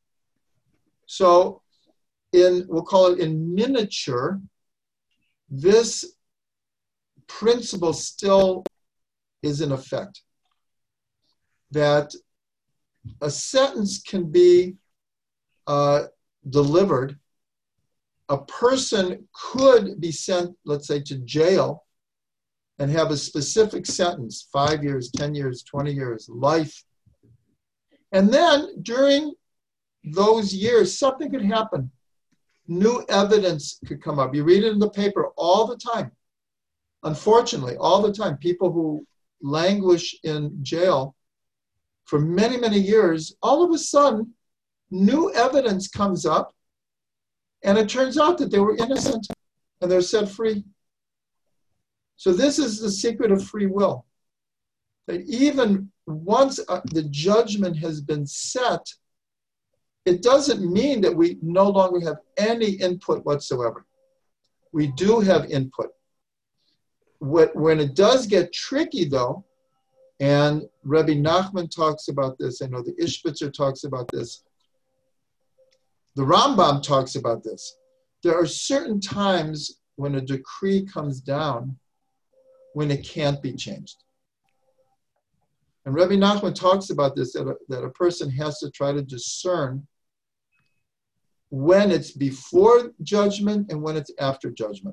So we'll call it in miniature, this principle still is in effect. That a sentence can be delivered. A person could be sent, let's say, to jail and have a specific sentence, 5 years, 10 years, 20 years, life. And then during those years, something could happen new evidence could come up. You read it in the paper all the time. Unfortunately, all the time, people who languish in jail for many, many years, all of a sudden, new evidence comes up, and it turns out that they were innocent, and they're set free. So this is the secret of free will. That even once the judgment has been set, it doesn't mean that we no longer have any input whatsoever. We do have input. When it does get tricky, though, and Rabbi Nachman talks about this, I know the Ishbitzer talks about this, the Rambam talks about this. There are certain times when a decree comes down when it can't be changed. And Rabbi Nachman talks about this, that a person has to try to discern when it's before judgment and when it's after judgment.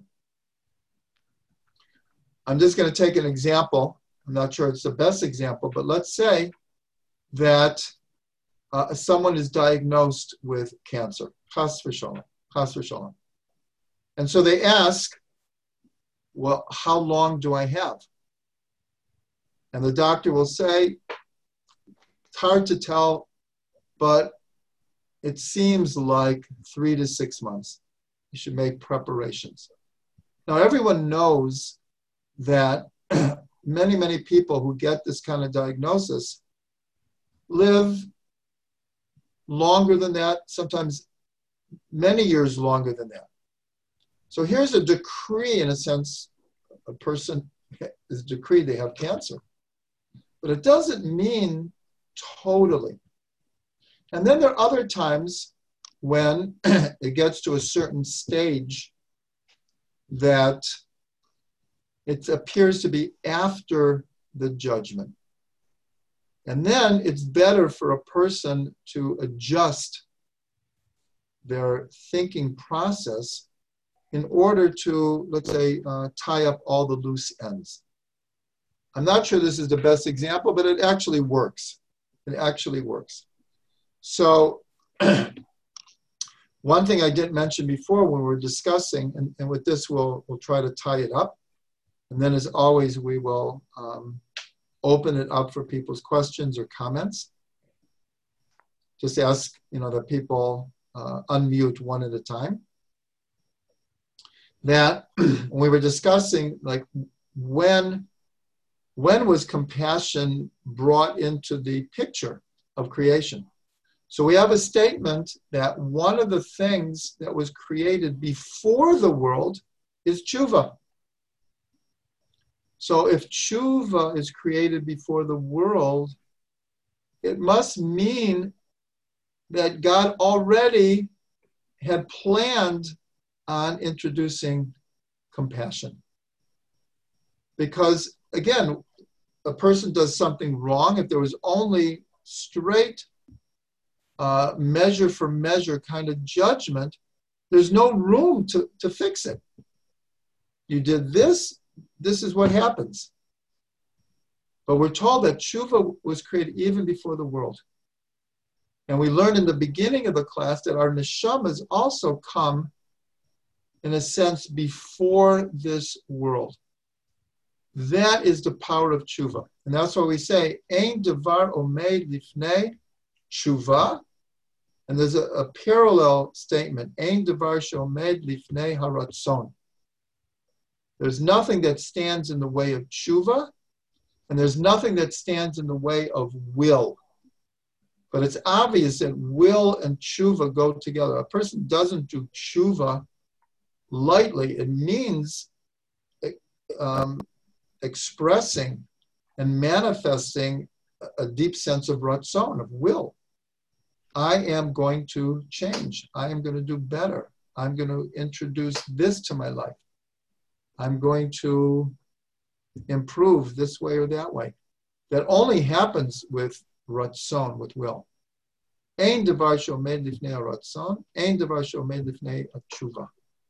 I'm just going to take an example. I'm not sure it's the best example, but let's say that someone is diagnosed with cancer, chas v'sholom. And so they ask, well, how long do I have? And the doctor will say, it's hard to tell, but it seems like 3 to 6 months. You should make preparations. Now, everyone knows that many, many people who get this kind of diagnosis live longer than that, sometimes many years longer than that. So here's a decree, in a sense, a person is decreed they have cancer. But it doesn't mean totally. And then there are other times when it gets to a certain stage that it appears to be after the judgment. And then it's better for a person to adjust their thinking process in order to, let's say, tie up all the loose ends. I'm not sure this is the best example, but it actually works. It actually works. So one thing I didn't mention before when we were discussing, and with this we'll try to tie it up, and then as always we will open it up for people's questions or comments. Just ask, that people unmute one at a time. That when we were discussing, like, when was compassion brought into the picture of creation? So we have a statement that one of the things that was created before the world is tshuva. So if tshuva is created before the world, it must mean that God already had planned on introducing compassion. Because again, a person does something wrong. If there was only straight measure for measure kind of judgment, there's no room to fix it. You did this, this is what happens. But we're told that tshuva was created even before the world. And we learned in the beginning of the class that our neshamas also come, in a sense, before this world. That is the power of tshuva. And that's why we say, Ein devar omed lifnei tshuva. And there's a parallel statement, Ein devar sheomed lifnei haratzon. There's nothing that stands in the way of tshuva, and there's nothing that stands in the way of will. But it's obvious that will and tshuva go together. A person doesn't do tshuva lightly. It means expressing and manifesting a deep sense of ratzon, of will. I am going to change. I am going to do better. I'm going to introduce this to my life. I'm going to improve this way or that way. That only happens with ratzon, with will. Ein devar sheomed lifnei ratzon, ein devar sheomed lifnei tshuva.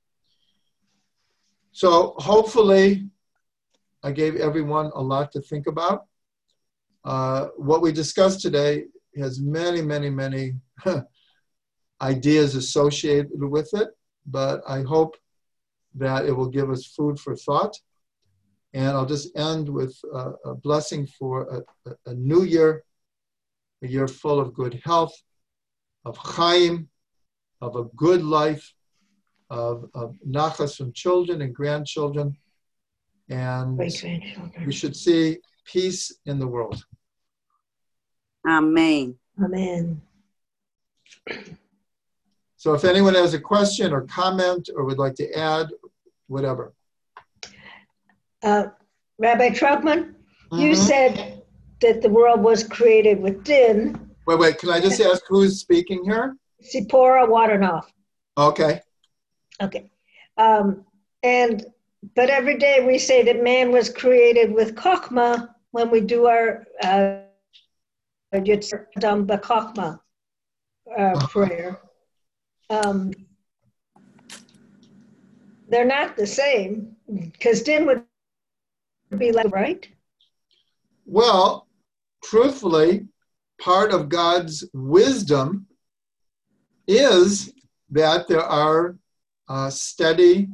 So hopefully I gave everyone a lot to think about. What we discussed today has many, many, many ideas associated with it. but I hope that it will give us food for thought. And I'll just end with a blessing for a new year, a year full of good health, of chaim, of a good life, of nachas from children and grandchildren. And we should see peace in the world.
Amen.
Amen.
So if anyone has a question or comment or would like to add, whatever.
Rabbi Trugman, you said that the world was created with din.
Wait, can I just ask who's speaking here?
Sipora Waternoff.
Okay.
Okay. But every day we say that man was created with Chokhmah when we do our Yetzer Adam B'Chokhmah prayer. They're not the same, because din would be like, right?
Well, truthfully, part of God's wisdom is that there are steady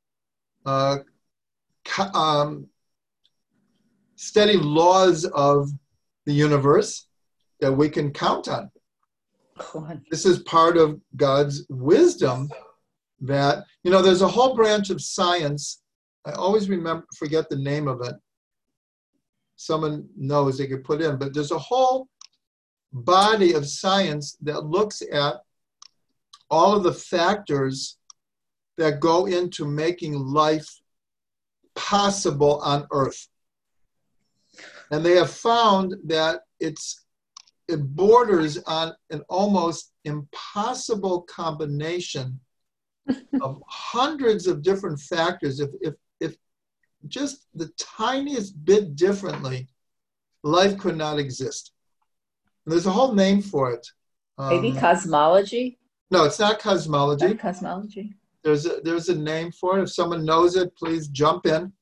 laws of the universe that we can count on. This is part of God's wisdom that, there's a whole branch of science. I always forget the name of it. Someone knows, they could put in, but there's a whole body of science that looks at all of the factors that go into making life possible on Earth. And they have found that it borders on an almost impossible combination of hundreds of different factors. If just the tiniest bit differently, life could not exist. And there's a whole name for it.
Maybe cosmology?
No, it's not cosmology.
Not cosmology.
There's a name for it. If someone knows it, please jump in.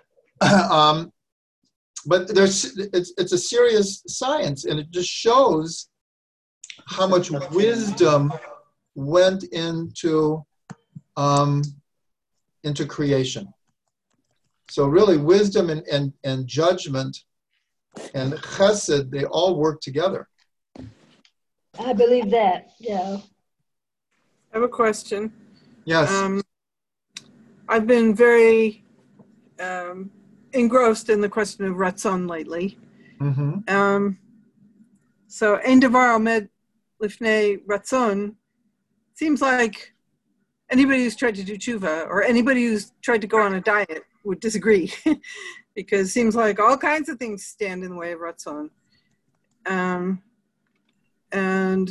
But it's a serious science, and it just shows how much wisdom went into creation. So really, wisdom and judgment and chesed, they all work together.
I believe that, yeah.
I have a question.
Yes.
I've been very engrossed in the question of Ratzon lately.
Mm-hmm.
So, Ein Davar Omed Lifnei Ratzon seems like anybody who's tried to do tshuva or anybody who's tried to go on a diet would disagree, because it seems like all kinds of things stand in the way of Ratzon. And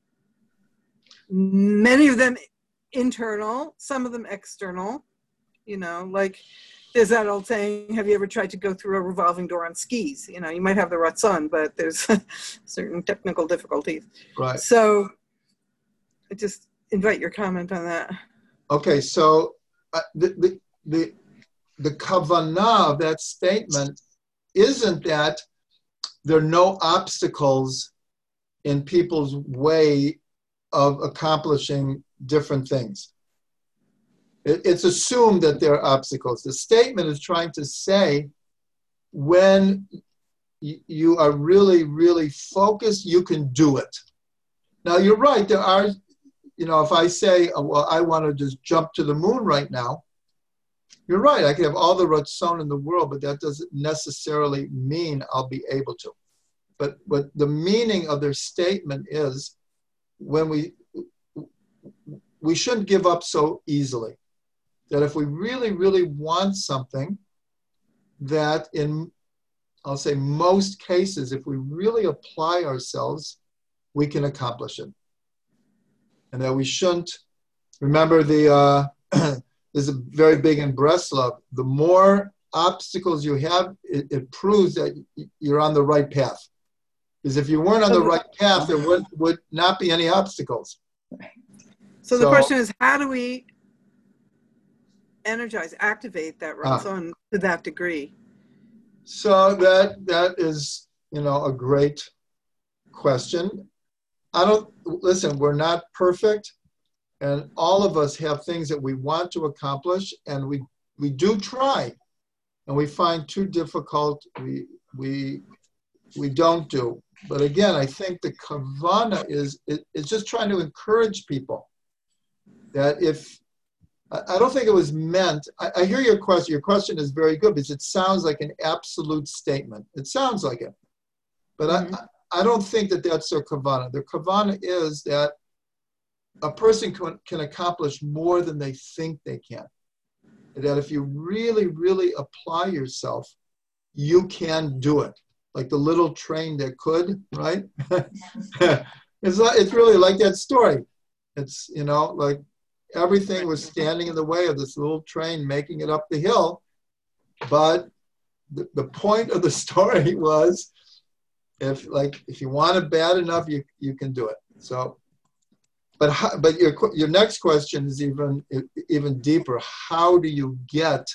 many of them internal, some of them external, like there's that old saying, have you ever tried to go through a revolving door on skis? You might have the Ratzon, but there's certain technical difficulties.
Right.
So I just invite your comment on that.
Okay, so the kavanah of that statement isn't that there are no obstacles in people's way of accomplishing different things. It's assumed that there are obstacles. The statement is trying to say when you are really, really focused, you can do it. Now, you're right. There are, if I say, well, I want to just jump to the moon right now, you're right. I can have all the ratzon in the world, but that doesn't necessarily mean I'll be able to. But the meaning of their statement is when we shouldn't give up so easily. That if we really, really want something, that in, I'll say most cases, if we really apply ourselves, we can accomplish it. And that we shouldn't, remember this is very big in Breslov, the more obstacles you have, it proves that you're on the right path. Because if you weren't on the right path, there would not be any obstacles.
So the question is, how do we activate that ratzon to that degree?
So that is, a great question. Listen, we're not perfect. And all of us have things that we want to accomplish, and we do try, and we find too difficult, we don't do. But again, I think the kavana is just trying to encourage people that if, I don't think it was meant, I hear your question. Your question is very good because it sounds like an absolute statement. It sounds like it. But I don't think that that's their kavana. Their kavana is that a person can accomplish more than they think they can. That if you really, really apply yourself, you can do it. Like the little train that could, right? It's really like that story. It's, you know, like everything was standing in the way of this little train making it up the hill. But the point of the story was, if you want it bad enough, you can do it. So, but your next question is even deeper. How do you get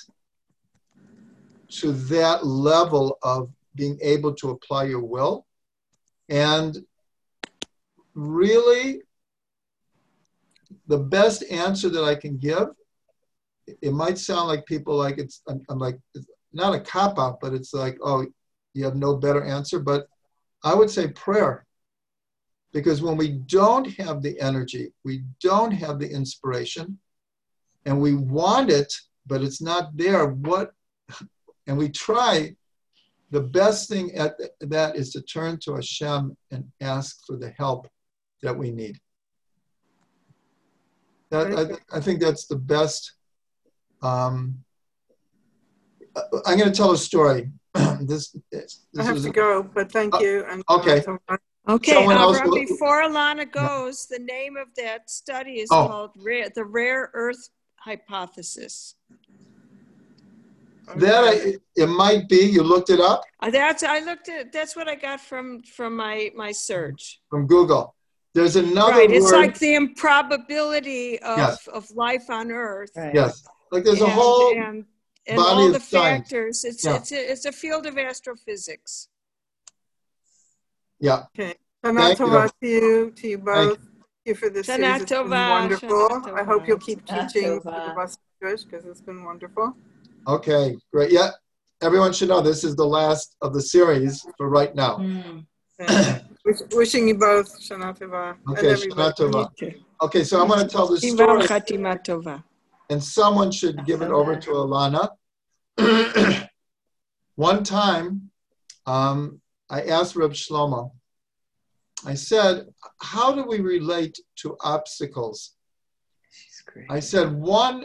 to that level of being able to apply your will? And really, the best answer that I can give, it might sound like people like I'm like, it's not a cop-out, but it's like, oh, you have no better answer. But I would say prayer. Because when we don't have the energy, we don't have the inspiration, and we want it, but it's not there, and we try, the best thing at that is to turn to Hashem and ask for the help that we need. I think that's the best. I'm going to tell a story. This
I have to go, but thank you. And
okay.
Okay,
Someone else
Avram,
will-
before Alana goes, the name of that study is called the Rare Earth Hypothesis.
It might be, you looked it up?
That's what I got from my search.
From Google. There's another
Right,
word.
it's like the improbability
Yes.
of life on Earth.
Right.
Yes. Like there's a whole
and
body
all
of
the
science.
factors. It's a field of astrophysics.
Yeah.
Okay.
Thank
Shana Tova to you both. Thank you for this
Shana
series. It's been
Tova,
wonderful.
Shana Tova.
I hope you'll keep
Shana
teaching
Tova.
for the bus Jewish because it's been wonderful.
Okay, great. Yeah, everyone should know this is the last of the series for right now.
Yeah. Wishing you both Shana Tova.
Okay,
and everybody.
Shana Tova. Okay, so I'm going to tell the story,
Chatima Tova.
and someone should give it over to Alana. One time, I asked Reb Shlomo, I said, how do we relate to obstacles?
She's great.
I said, one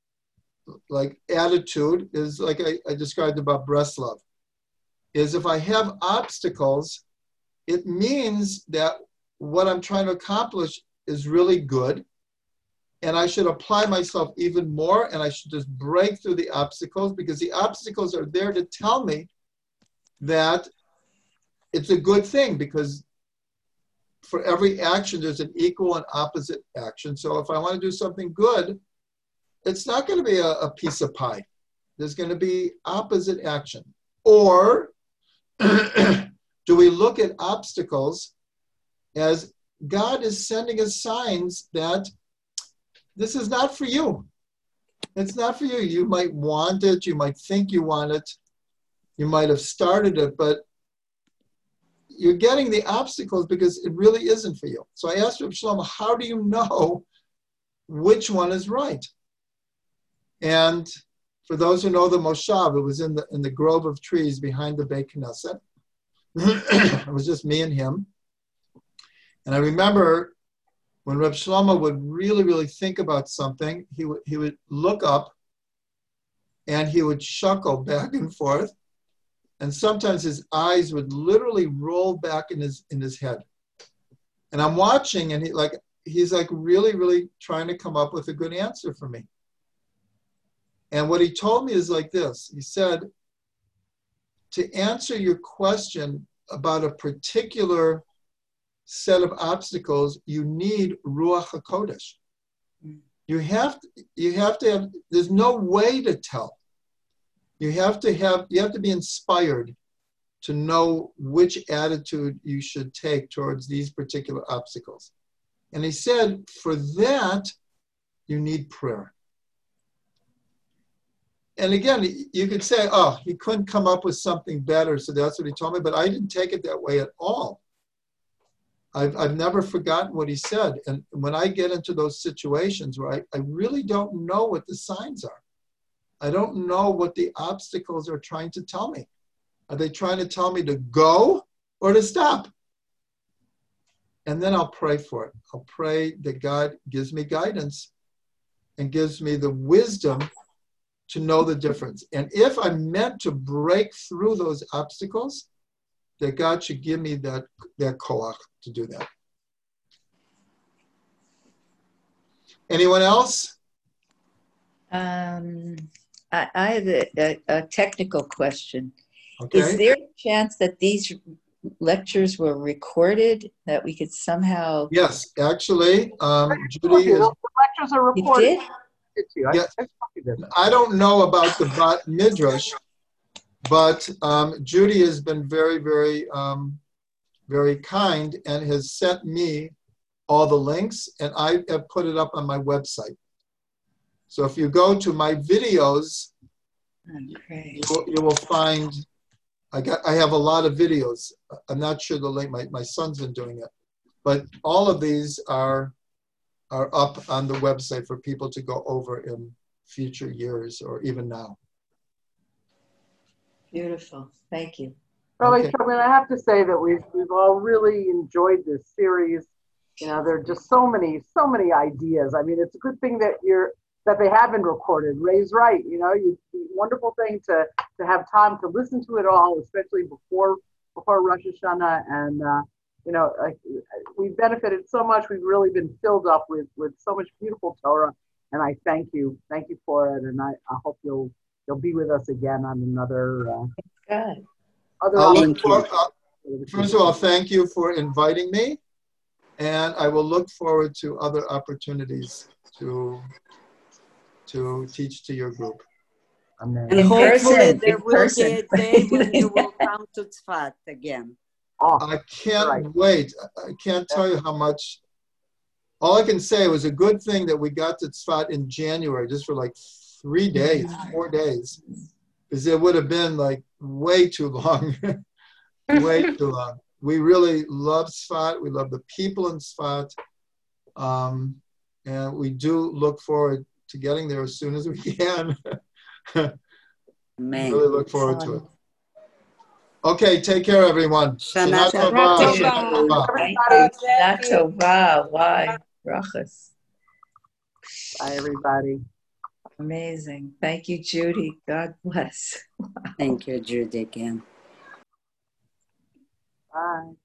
attitude is like I described about Breslov, is if I have obstacles, it means that what I'm trying to accomplish is really good, and I should apply myself even more, and I should just break through the obstacles, because the obstacles are there to tell me that it's a good thing, because for every action, there's an equal and opposite action. So if I want to do something good, it's not going to be a piece of pie. There's going to be opposite action. Or do we look at obstacles as God is sending us signs that this is not for you. It's not for you. You might want it. You might think you want it. You might have started it, but you're getting the obstacles because it really isn't for you. So I asked Reb Shlomo, how do you know which one is right? And for those who know the Moshav, it was in the grove of trees behind the Beit Knesset. It was just me and him. And I remember when Reb Shlomo would really, really think about something, he would look up and he would shuckle back and forth. And sometimes his eyes would literally roll back in his head. And I'm watching, and he's really, really trying to come up with a good answer for me. And what he told me is like this. He said, to answer your question about a particular set of obstacles, you need Ruach HaKodesh. You have to have, there's no way to tell. You have to be inspired to know which attitude you should take towards these particular obstacles. And he said, for that, you need prayer. And again, you could say, oh, he couldn't come up with something better, so that's what he told me, but I didn't take it that way at all. I've never forgotten what he said. And when I get into those situations where I really don't know what the signs are, I don't know what the obstacles are trying to tell me. Are they trying to tell me to go or to stop? And then I'll pray for it. I'll pray that God gives me guidance and gives me the wisdom to know the difference. And if I'm meant to break through those obstacles, that God should give me that koach to do that. Anyone else?
I have a technical question.
Okay.
Is there a chance that these lectures were recorded, that we could somehow?
Yes, actually, Judy is.
The lectures are
You
recorded.
did?
Yes. I don't know about the Bat Midrash, but Judy has been very, very, very kind and has sent me all the links, and I have put it up on my website. So if you go to my videos,
Okay.
you will find, I have a lot of videos. I'm not sure the link, my son's been doing it, but all of these are up on the website for people to go over in future years or even now.
Beautiful. Thank you.
Rabbi
Okay.
Sherman, I have to say that we've all really enjoyed this series. You know, there are just so many ideas. I mean, it's a good thing that they have been recorded. Ray's right. You know, it's a wonderful thing to have time to listen to it all, especially before Rosh Hashanah. And you know, like, we've benefited so much. We've really been filled up with so much beautiful Torah. And I thank you for it. And I hope you'll be with us again on another.
Good.
First of all, thank you for inviting me, and I will look forward to other opportunities to teach to your group.
Amen.
And
In
hopefully
person,
there
in
will
person.
be a day when you will come to Tzfat again.
Oh,
I can't
right.
wait. I can't tell you how much. All I can say was a good thing that we got to Tzfat in January, just for like 3 days, 4 days, because it would have been like way too long, way too long. We really love Tzfat. We love the people in Tzfat. And we do look forward to getting there as soon as we can.
Amen.
Really look forward to it. Okay, take care, everyone.
Shana
Tova.
Tova.
Shana Tova.
Thank
Everybody.
you. Not Tova. Why? Brachas.
Bye, everybody.
Amazing. Thank you, Judy. God bless.
Thank you, Judy, again.
Bye.